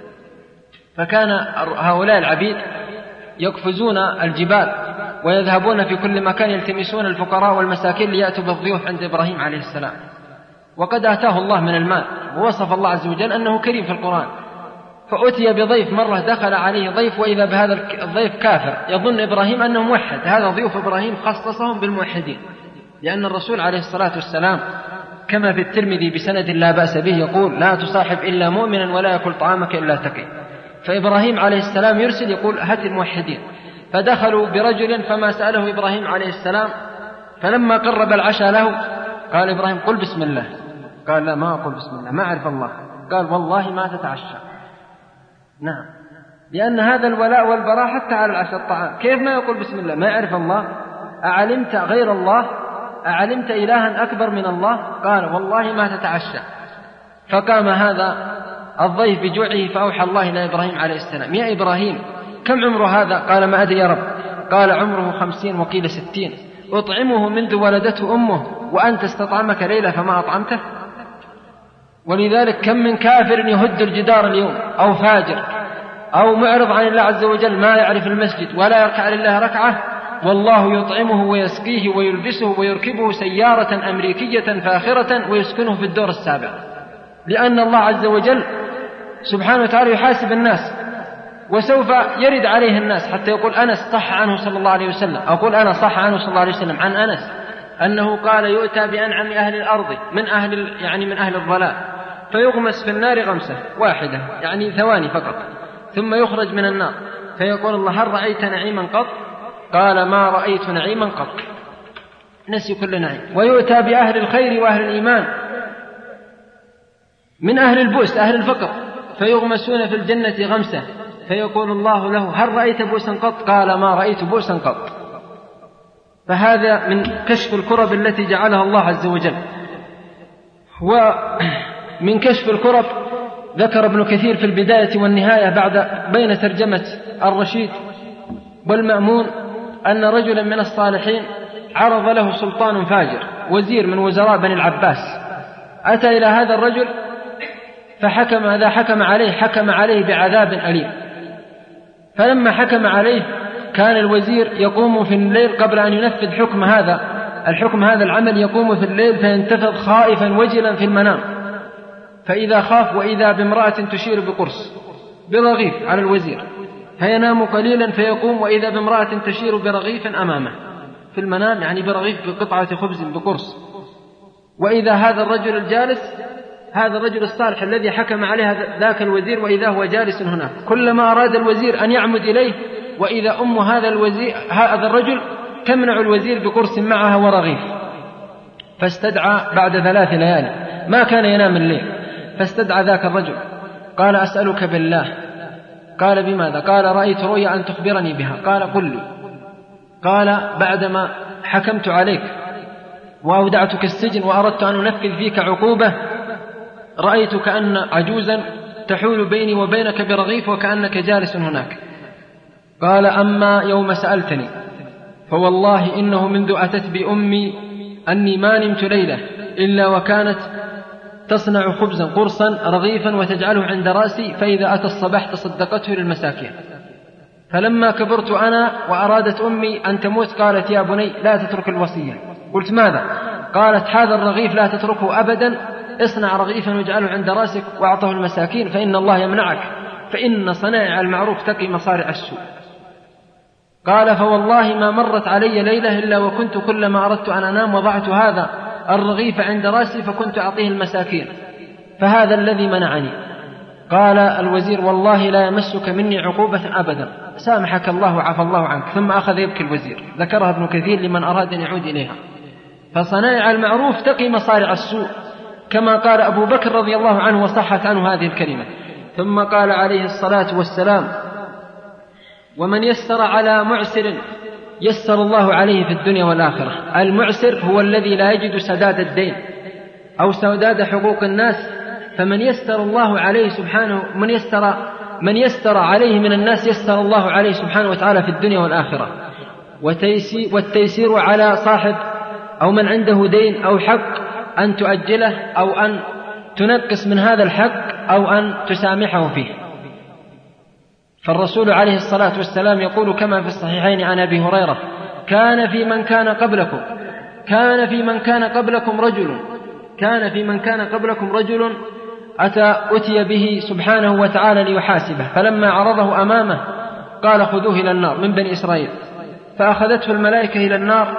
فكان هؤلاء العبيد يقفزون الجبال ويذهبون في كل مكان يلتمسون الفقراء والمساكين ليأتوا بالضيوف عند إبراهيم عليه السلام، وقد آتاه الله من المال، ووصف الله عز وجل أنه كريم في القرآن. فأتي بضيف مرة، دخل عليه ضيف وإذا بهذا الضيف كافر، يظن إبراهيم أنه موحد، هذا ضيوف إبراهيم خصصهم بالموحدين، لأن الرسول عليه الصلاة والسلام كما في الترمذي بسند لا بأس به يقول لا تصاحب إلا مؤمنا ولا يأكل طعامك إلا تقي. فإبراهيم عليه السلام يرسل يقول هات الموحدين، فدخلوا برجل فما سأله إبراهيم عليه السلام، فلما قرب العشاء له قال إبراهيم قل بسم الله، قال لا ما أقول بسم الله، ما أعرف الله، قال والله ما تتعشى. نعم، لأن هذا الولاء والبراء حتى على العشاء الطعام، كيف ما يقول بسم الله؟ ما يعرف الله؟ أعلمت غير الله؟ أعلمت إلها أكبر من الله؟ قال والله ما تتعشى. فقام هذا الضيف بجوعه فأوحى الله إلى إبراهيم عليه السلام يا إبراهيم كم عمر هذا؟ قال ما أدري يا رب. قال عمره خمسين وقيل ستين، أطعمه منذ ولدته أمه وأنت استطعمك ليلة فما أطعمته. ولذلك كم من كافر يهد الجدار اليوم، أو فاجر، أو معرض عن الله عز وجل، ما يعرف المسجد ولا يركع لله ركعة، والله يطعمه ويسقيه ويلبسه ويركبه سيارة أمريكية فاخرة ويسكنه في الدور السابع، لأن الله عز وجل سبحانه وتعالى يحاسب الناس وسوف يرد عليه الناس. حتى يقول أنس صح عنه صلى الله عليه وسلم، أقول أنا صح عنه صلى الله عليه وسلم عن أنس أنه قال يؤتى بأنعم أهل الأرض من أهل يعني من أهل الضلال، فيغمس في النار غمسة واحدة، يعني ثواني فقط، ثم يخرج من النار فيقول الله: هل رأيت نعيما قط؟ قال: ما رأيت نعيما قط. نسي كل نعيم. ويؤتى بأهل الخير وأهل الإيمان من أهل البؤس أهل الفقر فيغمسون في الجنة غمسة فيقول الله له: هل رأيت بؤسا قط؟ قال: ما رأيت بؤسا قط. فهذا من كشف الكرب التي جعلها الله عز وجل. ومن كشف الكرب ذكر ابن كثير في البداية والنهاية بعد بين ترجمة الرشيد والمأمون أن رجلا من الصالحين عرض له سلطان فاجر وزير من وزراء بني العباس، أتى إلى هذا الرجل فحكم هذا حكم عليه حكم عليه بعذاب أليم. فلما حكم عليه كان الوزير يقوم في الليل قبل أن ينفذ حكم هذا الحكم هذا العمل، يقوم في الليل فينتفض خائفا وجلا في المنام، فإذا خاف وإذا بامرأة تشير بقرص برغيف على الوزير، فينام قليلا فيقوم وإذا بامرأة تشير برغيف أمامه في المنام، يعني برغيف بقطعة خبز بقرص. وإذا هذا الرجل الجالس هذا الرجل الصالح الذي حكم عليه ذاك الوزير وإذا هو جالس هناك، كلما أراد الوزير أن يعمد إليه وإذا أم هذا الوزير هذا الرجل تمنع الوزير بقرص معها ورغيف. فاستدعى بعد ثلاث ليالي ما كان ينام الليل، فاستدعى ذاك الرجل قال: أسألك بالله. قال: بماذا؟ قال: رأيت رؤيا أن تخبرني بها. قال: قل لي. قال: بعدما حكمت عليك وأودعتك السجن وأردت أن أنفذ فيك عقوبة، رأيت كأن عجوزا تحول بيني وبينك برغيف وكأنك جالس هناك. قال: أما يوم سألتني فوالله إنه منذ أتت بأمي أني ما نمت ليلة إلا وكانت تصنع خبزا قرصا رغيفا وتجعله عند رأسي، فإذا أتى الصباح تصدقته للمساكين. فلما كبرت أنا وأرادت أمي أن تموت قالت: يا بني لا تترك الوصية. قلت: ماذا؟ قالت: هذا الرغيف لا تتركه أبدا، اصنع رغيفا واجعله عند رأسك وأعطه المساكين فإن الله يمنعك، فإن صنائع المعروف تقي مصارع السوء. قال: فوالله ما مرت علي ليلة إلا وكنت كلما أردت أن أنام وضعت هذا الرغيف عند رأسي فكنت أعطيه المساكين، فهذا الذي منعني. قال الوزير: والله لا يمسك مني عقوبة أبدا، سامحك الله وعفى الله عنك. ثم أخذ يبكي الوزير. ذكرها ابن كثير لمن أراد أن يعود إليها. فصنائع المعروف تقي مصارع السوء كما قال أبو بكر رضي الله عنه وصحت عنه هذه الكلمة. ثم قال عليه الصلاة والسلام: ومن يسر على معسر يسر الله عليه في الدنيا والآخرة. المعسر هو الذي لا يجد سداد الدين أو سداد حقوق الناس، فمن يسر الله عليه سبحانه من يسر من يسر عليه من الناس يسر الله عليه سبحانه وتعالى في الدنيا والآخرة. والتيسير على صاحب أو من عنده دين أو حق أن تؤجله أو أن تنقص من هذا الحق أو أن تسامحه فيه. فالرسول عليه الصلاة والسلام يقول كما في الصحيحين عن أبي هريرة: كان في من كان قبلكم كان في من كان قبلكم رجل كان في من كان قبلكم رجل أتى أتي به سبحانه وتعالى ليحاسبه، فلما عرضه أمامه قال: خذوه إلى النار من بني إسرائيل. فأخذته الملائكة إلى النار،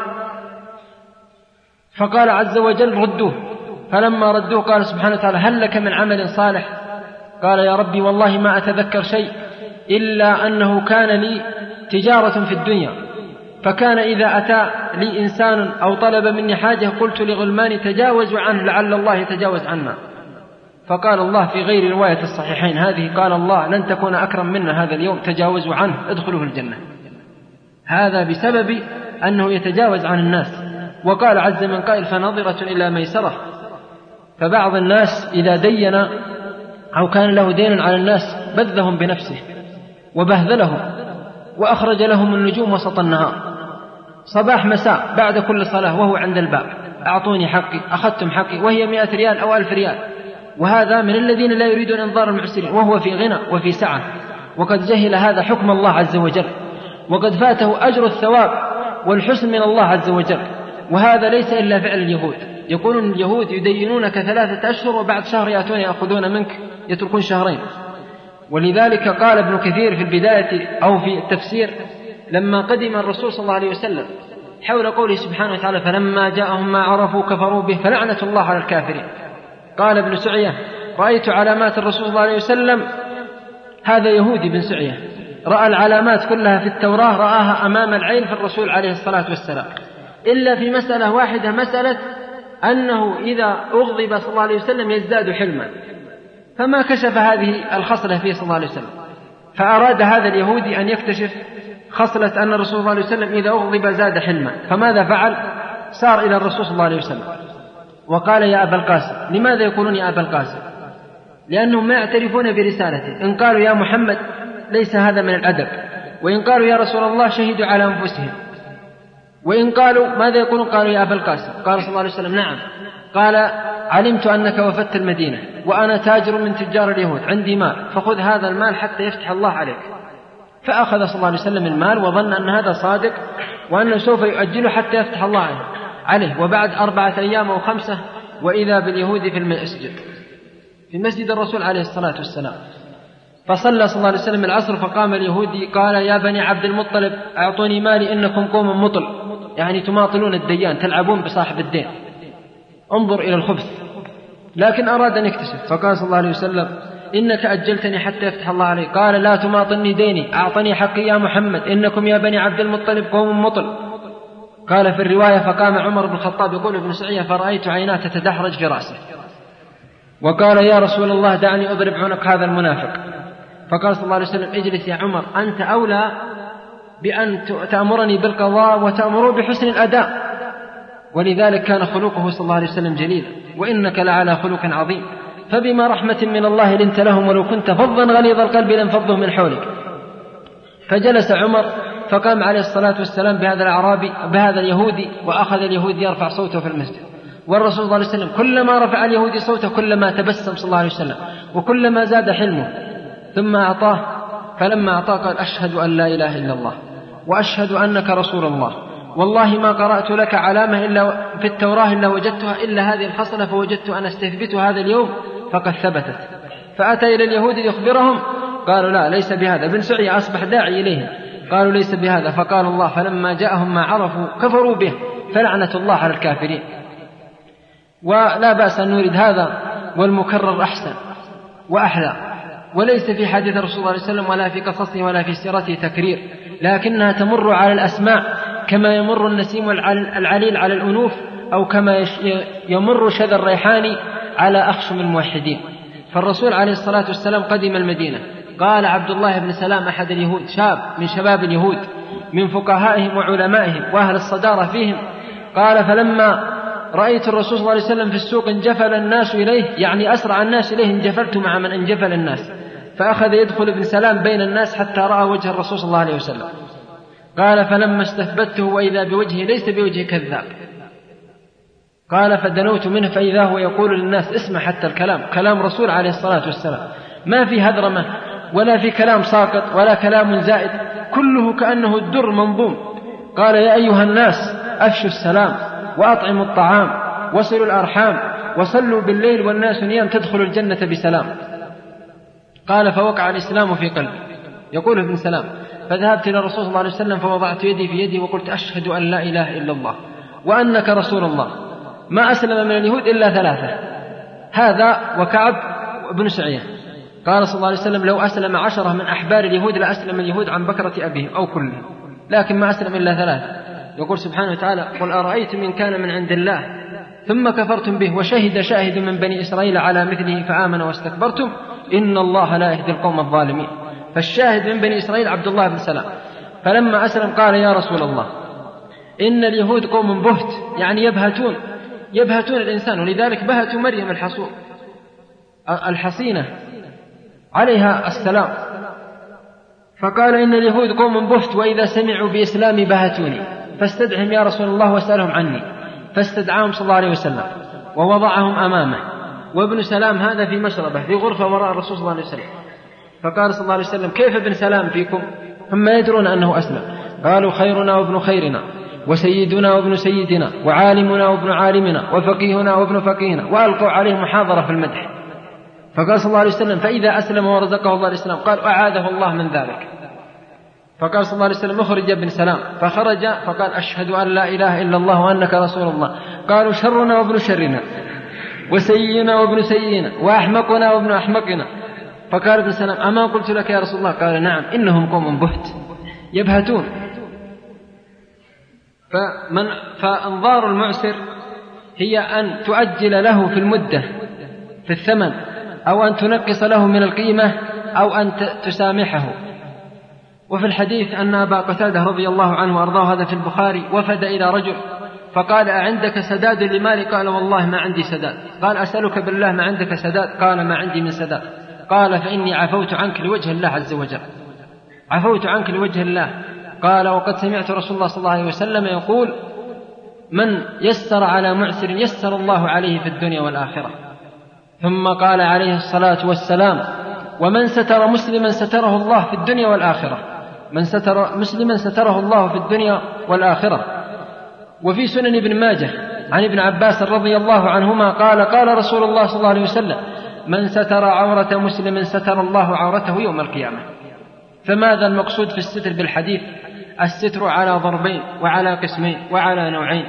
فقال عز وجل: ردوه. فلما ردوه قال سبحانه وتعالى: هل لك من عمل صالح؟ قال: يا ربي والله ما أتذكر شيء إلا أنه كان لي تجارة في الدنيا، فكان إذا أتى لي إنسان أو طلب مني حاجة قلت لغلماني: تجاوزوا عنه لعل الله يتجاوز عنا. فقال الله في غير رواية الصحيحين هذه: قال الله: لن تكون أكرم منا هذا اليوم، تجاوزوا عنه ادخلوا الجنة. هذا بسبب أنه يتجاوز عن الناس. وقال عز من قائل: فنظرة إلى ميسرة. فبعض الناس إذا دين أو كان له دين على الناس بذهم بنفسه وبهذلهم وأخرج لهم النجوم وسط النهار صباح مساء بعد كل صلاة وهو عند الباب: أعطوني حقي، أخذتم حقي، وهي مئة ريال أو ألف ريال. وهذا من الذين لا يريدون إنظار المعسرين وهو في غنى وفي سعة، وقد جهل هذا حكم الله عز وجل، وقد فاته أجر الثواب والحسن من الله عز وجل. وهذا ليس إلا فعل اليهود. يقولون اليهود يدينونك ثلاثة أشهر وبعد شهر يأتون يأخذون منك يتركون شهرين. ولذلك قال ابن كثير في البداية أو في التفسير: لما قدم الرسول صلى الله عليه وسلم حول قوله سبحانه وتعالى: فلما جاءهم ما عرفوا كفروا به فلعنة الله على الكافرين. قال ابن سعية: رأيت علامات الرسول صلى الله عليه وسلم. هذا يهودي بن سعية رأى العلامات كلها في التوراة، رآها أمام العين في الرسول عليه الصلاة والسلام، إلا في مسألة واحدة، مسألة أنه إذا أغضب صلى الله عليه وسلم يزداد حلما، فما كشف هذه الخصلة فيه صلى الله عليه وسلم. فأراد هذا اليهودي أن يكتشف خصلة أن الرسول صلى الله عليه وسلم إذا أغضب زاد حلما، فماذا فعل؟ سار إلى الرسول صلى الله عليه وسلم وقال: يا أبا القاسم. لماذا يقولون يا أبا القاسم؟ لأنهم ما يعترفون برسالته. إن قالوا يا محمد ليس هذا من الأدب، وإن قالوا يا رسول الله شهدوا على أنفسهم، وإن قالوا ماذا يقولون؟ قالوا يا أبا القاسم. قال صلى الله عليه وسلم: نعم. قال: علمت أنك وفدت المدينة وأنا تاجر من تجار اليهود، عندي مال، فخذ هذا المال حتى يفتح الله عليك. فأخذ صلى الله عليه وسلم المال وظن أن هذا صادق وأنه سوف يؤجله حتى يفتح الله عليه. وبعد أربعة أيام أو خمسة وإذا باليهودي في المسجد في مسجد الرسول عليه الصلاة والسلام. فصلى صلى الله عليه وسلم العصر، فقام اليهودي قال: يا بني عبد المطلب أعطوني مالي إنكم قوم مطل، يعني تماطلون الديان، تلعبون بصاحب الدين، انظر إلى الخبث. لكن أراد أن يكتشف، فقال صلى الله عليه وسلم: إنك أجلتني حتى يفتح الله علي. قال: لا تماطلني ديني، أعطني حقي يا محمد، إنكم يا بني عبد المطلب قوم مطل. قال في الرواية: فقام عمر بن الخطاب يقول ابن سعية: فرأيت عيناه تتدحرج في رأسه، وقال: يا رسول الله دعني أضرب عنق هذا المنافق. فقال صلى الله عليه وسلم: اجلس يا عمر، أنت أولى بأن تأمرني بالقضاء وتأمره بحسن الأداء. ولذلك كان خلقه صلى الله عليه وسلم جليلا، وإنك لعلى خلق عظيم، فبما رحمة من الله لنت لهم، ولو كنت فظا غليظ القلب لانفضوا من حولك. فجلس عمر، فقام عليه الصلاة والسلام بهذا الأعرابي بهذا اليهودي، وأخذ اليهودي يرفع صوته في المسجد. والرسول صلى الله عليه وسلم كلما رفع اليهودي صوته كلما تبسم صلى الله عليه وسلم، وكلما زاد حلمه. ثم أعطاه، فلما أعطاه قال: أشهد أن لا إله إلا الله وأشهد أنك رسول الله، والله ما قرأت لك علامة إلا في التوراة إلا وجدتها إلا هذه الخصلة، فوجدت أن أستثبت هذا اليوم فقد ثبتت. فأتى إلى اليهود ليخبرهم، قالوا: لا، ليس بهذا. بن سعية أصبح داعي إليهم، قالوا: ليس بهذا. فقال الله: فلما جاءهم ما عرفوا كفروا به، فلعنة الله على الكافرين. ولا بأس أن نريد هذا، والمكرر أحسن وأحلى. وليس في حديث الرسول صلى الله عليه وسلم ولا في قصصه ولا في سيرته تكرير، لكنها تمر على الأسماع كما يمر النسيم العليل على الأنوف، أو كما يمر شذا الريحان على أخشم الموحدين. فالرسول عليه الصلاة والسلام قدم المدينة. قال عبد الله بن سلام أحد اليهود، شاب من شباب اليهود من فقهائهم وعلمائهم وأهل الصدارة فيهم، قال: فلما رأيت الرسول صلى الله عليه وسلم في السوق انجفل الناس إليه، يعني أسرع الناس إليه، انجفلت مع من انجفل الناس. فأخذ يدخل ابن سلام بين الناس حتى رأى وجه الرسول صلى الله عليه وسلم. قال: فلما استثبته وإذا بوجهه ليس بوجه كذاب. قال: فدنوت منه فإذا هو يقول للناس: اسمع، حتى الكلام كلام رسول عليه الصلاة والسلام، ما في هذرمة ولا في كلام ساقط ولا كلام زائد، كله كأنه الدر منظوم. قال: يا أيها الناس أفشوا السلام وأطعموا الطعام وصلوا الأرحام وصلوا بالليل والناس نيام تدخلوا الجنة بسلام. قال: فوقع الإسلام في قلبي. يقول ابن سلام: فذهبت إلى الرسول صلى الله عليه وسلم فوضعت يدي في يدي وقلت: أشهد أن لا إله إلا الله وأنك رسول الله. ما أسلم من اليهود إلا ثلاثة، هذا وكعب وابن سعية. قال صلى الله عليه وسلم: لو أسلم عشرة من أحبار اليهود لأسلم اليهود عن بكرة أبيهم أو كلهم، لكن ما أسلم إلا ثلاثة. يقول سبحانه وتعالى: قل أرأيتم إن كان من عند الله ثم كفرتم به وشهد شاهد من بني إسرائيل على مثله فآمن واستكبرتم إن الله لا يهدي القوم الظالمين. فالشاهد من بني إسرائيل عبد الله بن سلام. فلما أسلم قال: يا رسول الله، إن اليهود قوم بهت، يعني يبهتون يبهتون الإنسان، ولذلك بهتوا مريم الحصور الحصينة عليها السلام. فقال: إن اليهود قوم بهت، وإذا سمعوا بإسلامي بهتوني، فاستدعهم يا رسول الله واسألهم عني. فاستدعاهم صلى الله عليه وسلم ووضعهم أمامه، وابن سلام هذا في مشربه في غرفة وراء الرسول صلى الله عليه وسلم. فقال صلى الله عليه وسلم: كيف ابن سلام فيكم؟ هم يدرون أنه أسلم. قالوا: خيرنا وابن خيرنا وسيدنا وابن سيدنا وعالمنا وابن عالمنا وفقيهنا وابن فقيهنا، وألقوا عليه محاضرة في المدح. فقال صلى الله عليه وسلم: فإذا أسلم ورزقه الله الإسلام؟ قال: أعاذه الله من ذلك. فقال صلى الله عليه وسلم: اخرج ابن سلام. فخرج فقال: أشهد أن لا إله إلا الله وأنك رسول الله. قالوا: شرنا وابن شرنا وسيئنا وابن سيئنا وأحمقنا وابن أحمقنا. فقال ابن سلام: أما قلت لك يا رسول الله؟ قال: نعم، إنهم قوم بهت يبهتون. فمن فأنظار المعسر هي أن تؤجل له في المدة في الثمن، أو أن تنقص له من القيمة، أو أن تسامحه. وفي الحديث أن أبا قتادة رضي الله عنه وأرضاه، هذا في البخاري، وفد إلى رجل فقال: أعندك سداد لمالي؟ قال: والله ما عندي سداد. قال: أسألك بالله ما عندك سداد؟ قال: ما عندي من سداد. قال: فإني عفوت عنك لوجه الله عز وجل، عفوت عنك لوجه الله. قال: وقد سمعت رسول الله صلى الله عليه وسلم يقول: من يسر على معسر يسر الله عليه في الدنيا والآخرة. ثم قال عليه الصلاة والسلام: ومن ستر مسلما ستره الله في الدنيا والآخرة، من ستر مسلما ستره الله في الدنيا والآخرة. وفي سنن ابن ماجه عن ابن عباس رضي الله عنهما قال: قال رسول الله صلى الله عليه وسلم: من ستر عورة مسلم ستر الله عورته يوم القيامة. فماذا المقصود في الستر بالحديث؟ الستر على ضربين وعلى قسمين وعلى نوعين.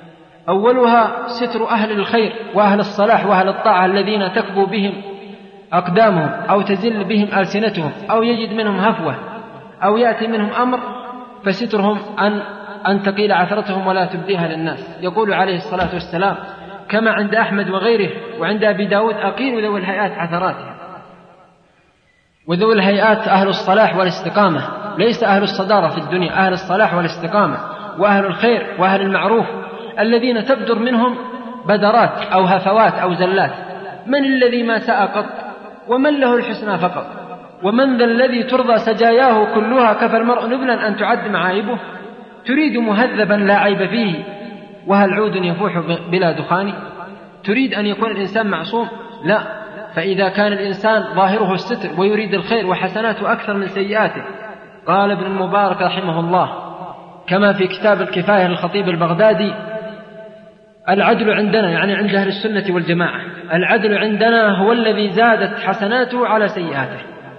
أولها ستر أهل الخير وأهل الصلاح وأهل الطاعة الذين تكبو بهم أقدامهم أو تزل بهم ألسنتهم أو يجد منهم هفوة أو يأتي منهم أمر، فسترهم أن أن تقيل عثرتهم ولا تبديها للناس. يقول عليه الصلاة والسلام كما عند أحمد وغيره وعند أبي داود: أقيلوا ذوي الهيئات عثراتهم. وذوي الهيئات أهل الصلاح والاستقامة، ليس أهل الصدارة في الدنيا، أهل الصلاح والاستقامة وأهل الخير وأهل المعروف، الذين تبدر منهم بدرات أو هفوات أو زلات. من الذي ما ساء قط؟ ومن له الحسنى فقط؟ ومن ذا الذي ترضى سجاياه كلها؟ كفى المرء نبلا أن تعد معايبه. تريد مهذبا لا عيب فيه، وهل عود يفوح بلا دخان؟ تريد أن يكون الإنسان معصوم؟ لا. فإذا كان الإنسان ظاهره الستر ويريد الخير وحسناته أكثر من سيئاته، قال ابن المبارك رحمه الله كما في كتاب الكفاية للخطيب البغدادي: العدل عندنا، يعني عند أهل السنة والجماعة، العدل عندنا هو الذي زادت حسناته على سيئاته.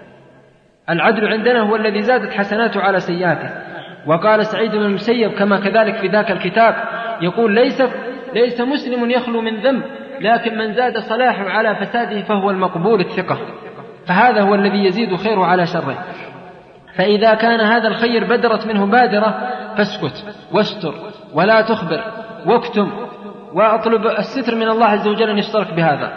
العدل عندنا هو الذي زادت حسناته على سيئاته. وقال سعيد بن المسيب كما كذلك في ذاك الكتاب يقول: ليس ليس مسلم يخلو من ذنب، لكن من زاد صلاحه على فساده فهو المقبول الثقة. فهذا هو الذي يزيد خيره على شره. فإذا كان هذا الخير بدرت منه بادرة فاسكت واستر ولا تخبر واكتم، وأطلب الستر من الله عز وجل أن يسترك بهذا،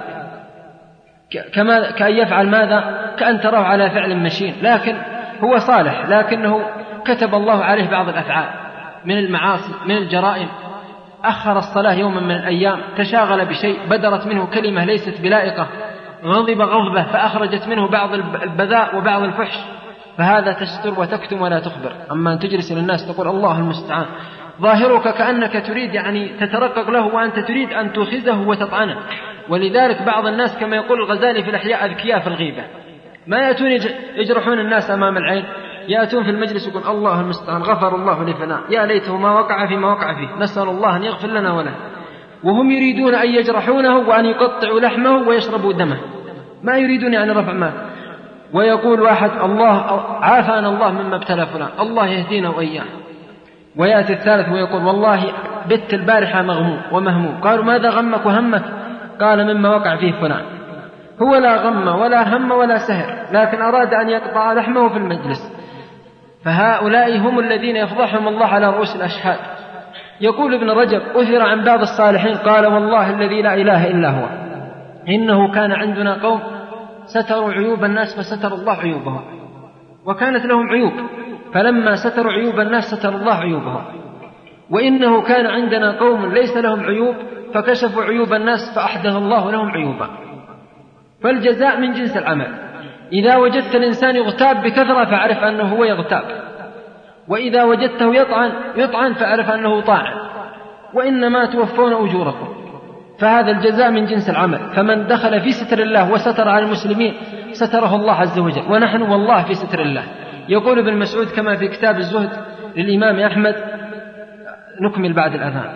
كما كأن يفعل ماذا؟ كأن تراه على فعل مشين، لكن هو صالح، لكنه كتب الله عليه بعض الأفعال من المعاصي من الجرائم. أخر الصلاة يوما من الأيام، تشاغل بشيء، بدرت منه كلمة ليست بلائقة، غضب غضبة فأخرجت منه بعض البذاء وبعض الفحش، فهذا تستر وتكتم ولا تخبر. أما أن تجلس للناس تقول الله المستعان، ظاهرك كأنك تريد يعني تترقق له وأنت تريد أن تؤخذه وتطعنه. ولذلك بعض الناس كما يقول الغزالي في الأحياء أذكياء في الغيبة، ما يأتون يجرحون الناس أمام العين، يأتون في المجلس يقول الله المستعان غفر الله لفلان، يا ليته ما وقع فيما وقع فيه، نسأل الله أن يغفر لنا وله. وهم يريدون أن يجرحونه وأن يقطعوا لحمه ويشربوا دمه، ما يريدون يعني رفع مال. ويقول واحد الله عافانا الله مما ابتلى فلان، الله يهدينا وإياه. ويأتي الثالث ويقول والله بت البارحة مغموم ومهموم. قالوا ماذا غمك وهمك؟ قال مما وقع فيه فلان. هو لا غم ولا هم ولا سهر، لكن أراد أن يقطع لحمه في المجلس. فهؤلاء هم الذين يفضحهم الله على رؤوس الأشهاد. يقول ابن رجب أثر عن بعض الصالحين قال والله الذي لا إله إلا هو إنه كان عندنا قوم ستروا عيوب الناس فستر الله عيوبهم، وكانت لهم عيوب، فلما ستروا عيوب الناس ستر الله عيوبهم. وإنه كان عندنا قوم ليس لهم عيوب فكشفوا عيوب الناس فأحدث الله لهم عيوبا. فالجزاء من جنس العمل. إذا وجدت الإنسان يغتاب بكثرة فاعرف أنه هو يغتاب، وإذا وجدته يطعن يطعن فاعرف أنه طاعن، وإنما توفون أجوركم. فهذا الجزاء من جنس العمل. فمن دخل في ستر الله وستر على المسلمين ستره الله عز وجل، ونحن والله في ستر الله. يقول ابن مسعود كما في كتاب الزهد للإمام أحمد. نكمل بعد الأذان.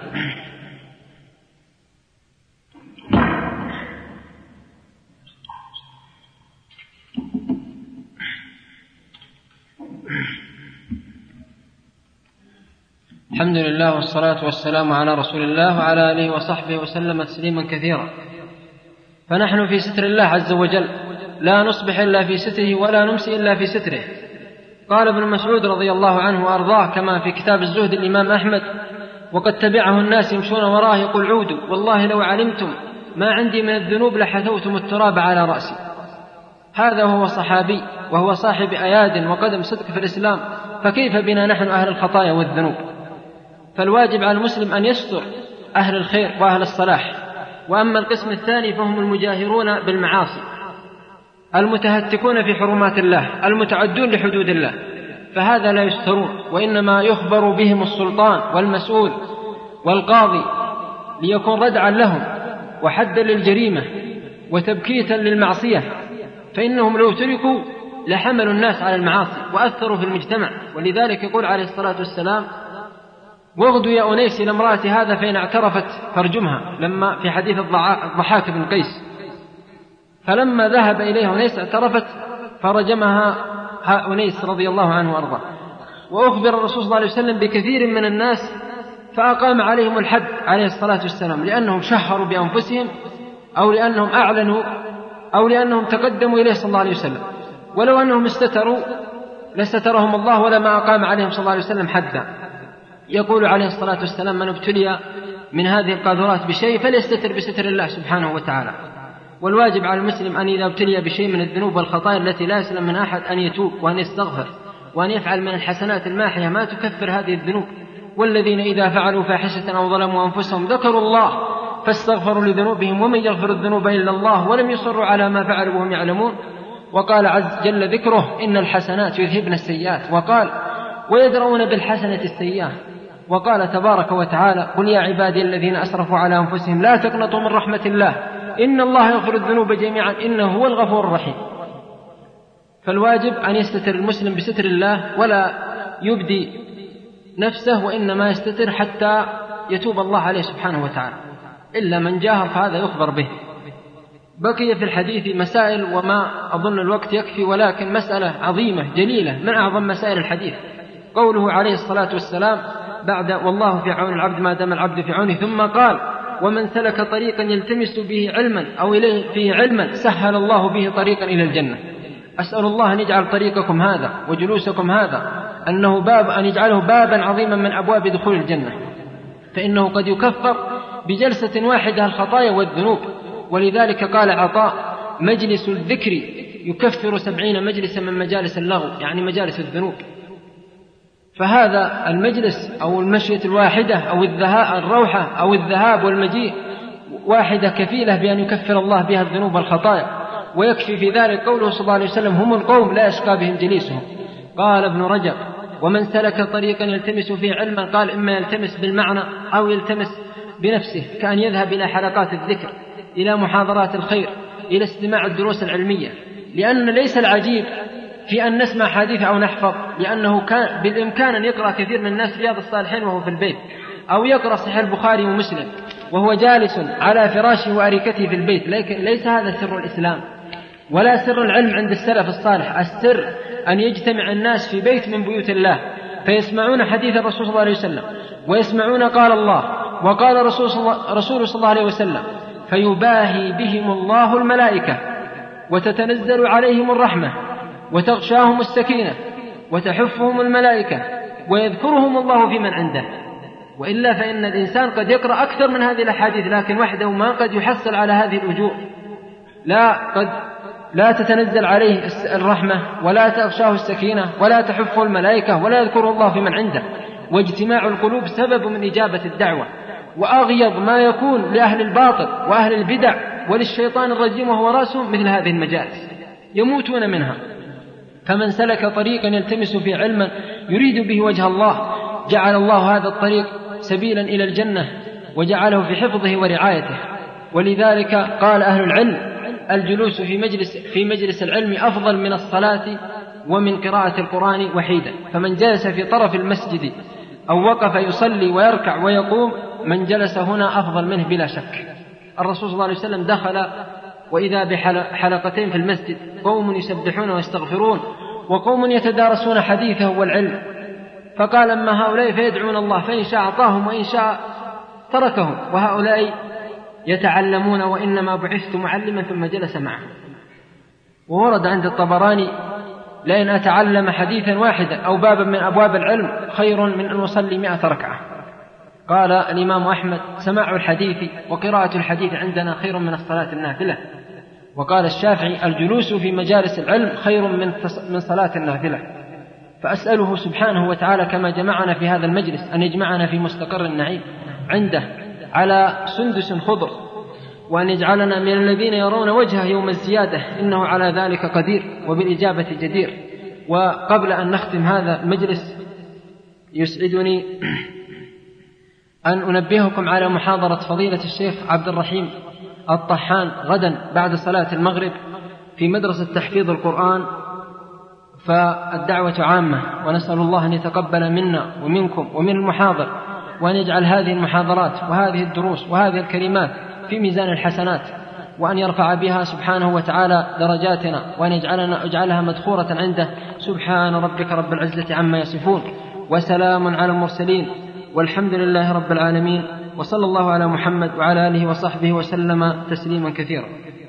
الحمد لله والصلاة والسلام على رسول الله وعلى آله وصحبه وسلم تسليما كثيرا. فنحن في ستر الله عز وجل، لا نصبح إلا في ستره ولا نمسي إلا في ستره. قال ابن مسعود رضي الله عنه وأرضاه كما في كتاب الزهد الإمام أحمد: وقد تبعه الناس يمشون وراه يقول عودوا والله لو علمتم ما عندي من الذنوب لحثوتم التراب على رأسي. هذا وهو صحابي وهو صاحب أياد وقدم صدق في الإسلام، فكيف بنا نحن أهل الخطايا والذنوب؟ فالواجب على المسلم أن يستر أهل الخير وأهل الصلاح. وأما القسم الثاني فهم المجاهرون بالمعاصي المتهتكون في حرمات الله المتعدون لحدود الله، فهذا لا يسترون، وإنما يخبر بهم السلطان والمسؤول والقاضي ليكون ردعا لهم وحدا للجريمة وتبكيتا للمعصية، فإنهم لو تركوا لحملوا الناس على المعاصي وأثروا في المجتمع. ولذلك يقول عليه الصلاة والسلام: واغدوا يا أنيس إلى امرأة هذا فإن اعترفت فارجمها، لما في حديث الضحاك بن قيس، فلما ذهب إليه أنيس اعترفت فرجمها أنيس رضي الله عنه وأرضاه. وأخبر الرسول صلى الله عليه وسلم بكثير من الناس فأقام عليهم الحد عليه الصلاة والسلام، لأنهم شهروا بأنفسهم أو لأنهم أعلنوا أو لأنهم تقدموا إليه صلى الله عليه وسلم، ولو أنهم استتروا لسترهم الله ولما أقام عليهم صلى الله عليه وسلم حدا. يقول عليه الصلاة والسلام: من ابتلي من هذه القاذورات بشيء فليستتر بستر الله سبحانه وتعالى. والواجب على المسلم أن إذا ابتلي بشيء من الذنوب والخطايا التي لا يسلم من أحد أن يتوب وأن يستغفر وأن يفعل من الحسنات الماحية ما تكفر هذه الذنوب. والذين إذا فعلوا فاحشة أو ظلموا أنفسهم ذكروا الله فاستغفروا لذنوبهم ومن يغفر الذنوب إلا الله ولم يصروا على ما فعلوا وهم يعلمون. وقال عز جل ذكره: إن الحسنات يذهبن السيئات. وقال: ويدرؤون بالحسنة السيئة. وقال تبارك وتعالى: قل يا عبادي الذين أسرفوا على أنفسهم لا تقنطوا من رحمة الله إن الله يغفر الذنوب جميعا إنه هو الغفور الرحيم. فالواجب أن يستتر المسلم بستر الله ولا يبدي نفسه، وإنما يستتر حتى يتوب الله عليه سبحانه وتعالى، إلا من جاهر فهذا يخبر به. بقي في الحديث مسائل وما أظن الوقت يكفي، ولكن مسألة عظيمة جليلة من أعظم مسائل الحديث قوله عليه الصلاة والسلام بعد والله في عون العبد ما دام العبد في عونه، ثم قال: ومن سلك طريقا يلتمس به علما أو إليه فيه علما سهل الله به طريقا إلى الجنة. أسأل الله أن يجعل طريقكم هذا وجلوسكم هذا أنه باب أن يجعله بابا عظيما من أبواب دخول الجنة، فإنه قد يكفر بجلسة واحدة الخطايا والذنوب. ولذلك قال عطاء: مجلس الذكر يكفر سبعين مجلسا من مجالس اللغو، يعني مجالس الذنوب. فهذا المجلس أو المشية الواحدة أو الذهاب الروحة أو الذهاب والمجيء واحدة كفيلة بأن يكفر الله بها الذنوب والخطايا. ويكفي في ذلك قوله صلى الله عليه وسلم: هم القوم لا يشقى بهم جليسهم. قال ابن رجب: ومن سلك طريقا يلتمس فيه علما، قال إما يلتمس بالمعنى أو يلتمس بنفسه، كأن يذهب إلى حلقات الذكر، إلى محاضرات الخير، إلى استماع الدروس العلمية. لأن ليس العجيب في أن نسمع حديث أو نحفظ، لأنه كان بالإمكان أن يقرأ كثير من الناس رياض الصالحين وهو في البيت، أو يقرأ صحيح البخاري ومسلم وهو جالس على فراشه وأريكته في البيت، لكن ليس هذا سر الإسلام ولا سر العلم عند السلف الصالح. السر أن يجتمع الناس في بيت من بيوت الله فيسمعون حديث الرسول صلى الله عليه وسلم، ويسمعون قال الله وقال رسول صلى الله عليه وسلم، فيباهي بهم الله الملائكة وتتنزل عليهم الرحمة وتغشاهم السكينة وتحفهم الملائكة ويذكرهم الله في من عنده. وإلا فإن الإنسان قد يقرأ أكثر من هذه الأحاديث لكن وحده ما قد يحصل على هذه الأجور، لا قد لا تتنزل عليه الرحمة ولا تغشاه السكينة ولا تحفه الملائكة ولا يذكره الله في من عنده. واجتماع القلوب سبب من إجابة الدعوة، وأغيض ما يكون لأهل الباطل وأهل البدع وللشيطان الرجيم وهو رأسهم مثل هذه المجالس يموتون منها. فمن سلك طريقا يلتمس فيه علما يريد به وجه الله جعل الله هذا الطريق سبيلا إلى الجنة وجعله في حفظه ورعايته. ولذلك قال أهل العلم: الجلوس في مجلس, في مجلس العلم أفضل من الصلاة ومن قراءة القرآن وحيدا. فمن جلس في طرف المسجد أو وقف يصلي ويركع ويقوم، من جلس هنا أفضل منه بلا شك. الرسول صلى الله عليه وسلم دخل وإذا بحلقتين في المسجد، قوم يسبحون ويستغفرون وقوم يتدارسون حديثه والعلم، فقال: أما هؤلاء فيدعون الله فإن شاء أعطاهم وإن شاء تركهم، وهؤلاء يتعلمون وإنما بعثت معلما ثم جلس معه. وورد عند الطبراني: لئن أتعلم حديثا واحدا أو بابا من أبواب العلم خير من أن أصلي مئة ركعة. قال الإمام أحمد: سماع الحديث وقراءة الحديث عندنا خير من الصلاة النافلة. وقال الشافعي: الجلوس في مجالس العلم خير من صلاة النافلة. فأسأله سبحانه وتعالى كما جمعنا في هذا المجلس أن يجمعنا في مستقر النعيم عنده على سندس خضر، وأن يجعلنا من الذين يرون وجهه يوم الزيادة، إنه على ذلك قدير وبالإجابة جدير. وقبل أن نختم هذا المجلس يسعدني أن أنبهكم على محاضرة فضيلة الشيخ عبد الرحيم الطحان غدا بعد صلاة المغرب في مدرسة تحفيظ القرآن. فالدعوة عامة، ونسأل الله أن يتقبل منا ومنكم ومن المحاضر، وأن يجعل هذه المحاضرات وهذه الدروس وهذه الكلمات في ميزان الحسنات، وأن يرفع بها سبحانه وتعالى درجاتنا، وأن يجعلنا اجعلها مدخورة عنده. سبحان ربك رب العزة عما يصفون، وسلام على المرسلين، والحمد لله رب العالمين، وصلى الله على محمد وعلى آله وصحبه وسلم تسليما كثيرا.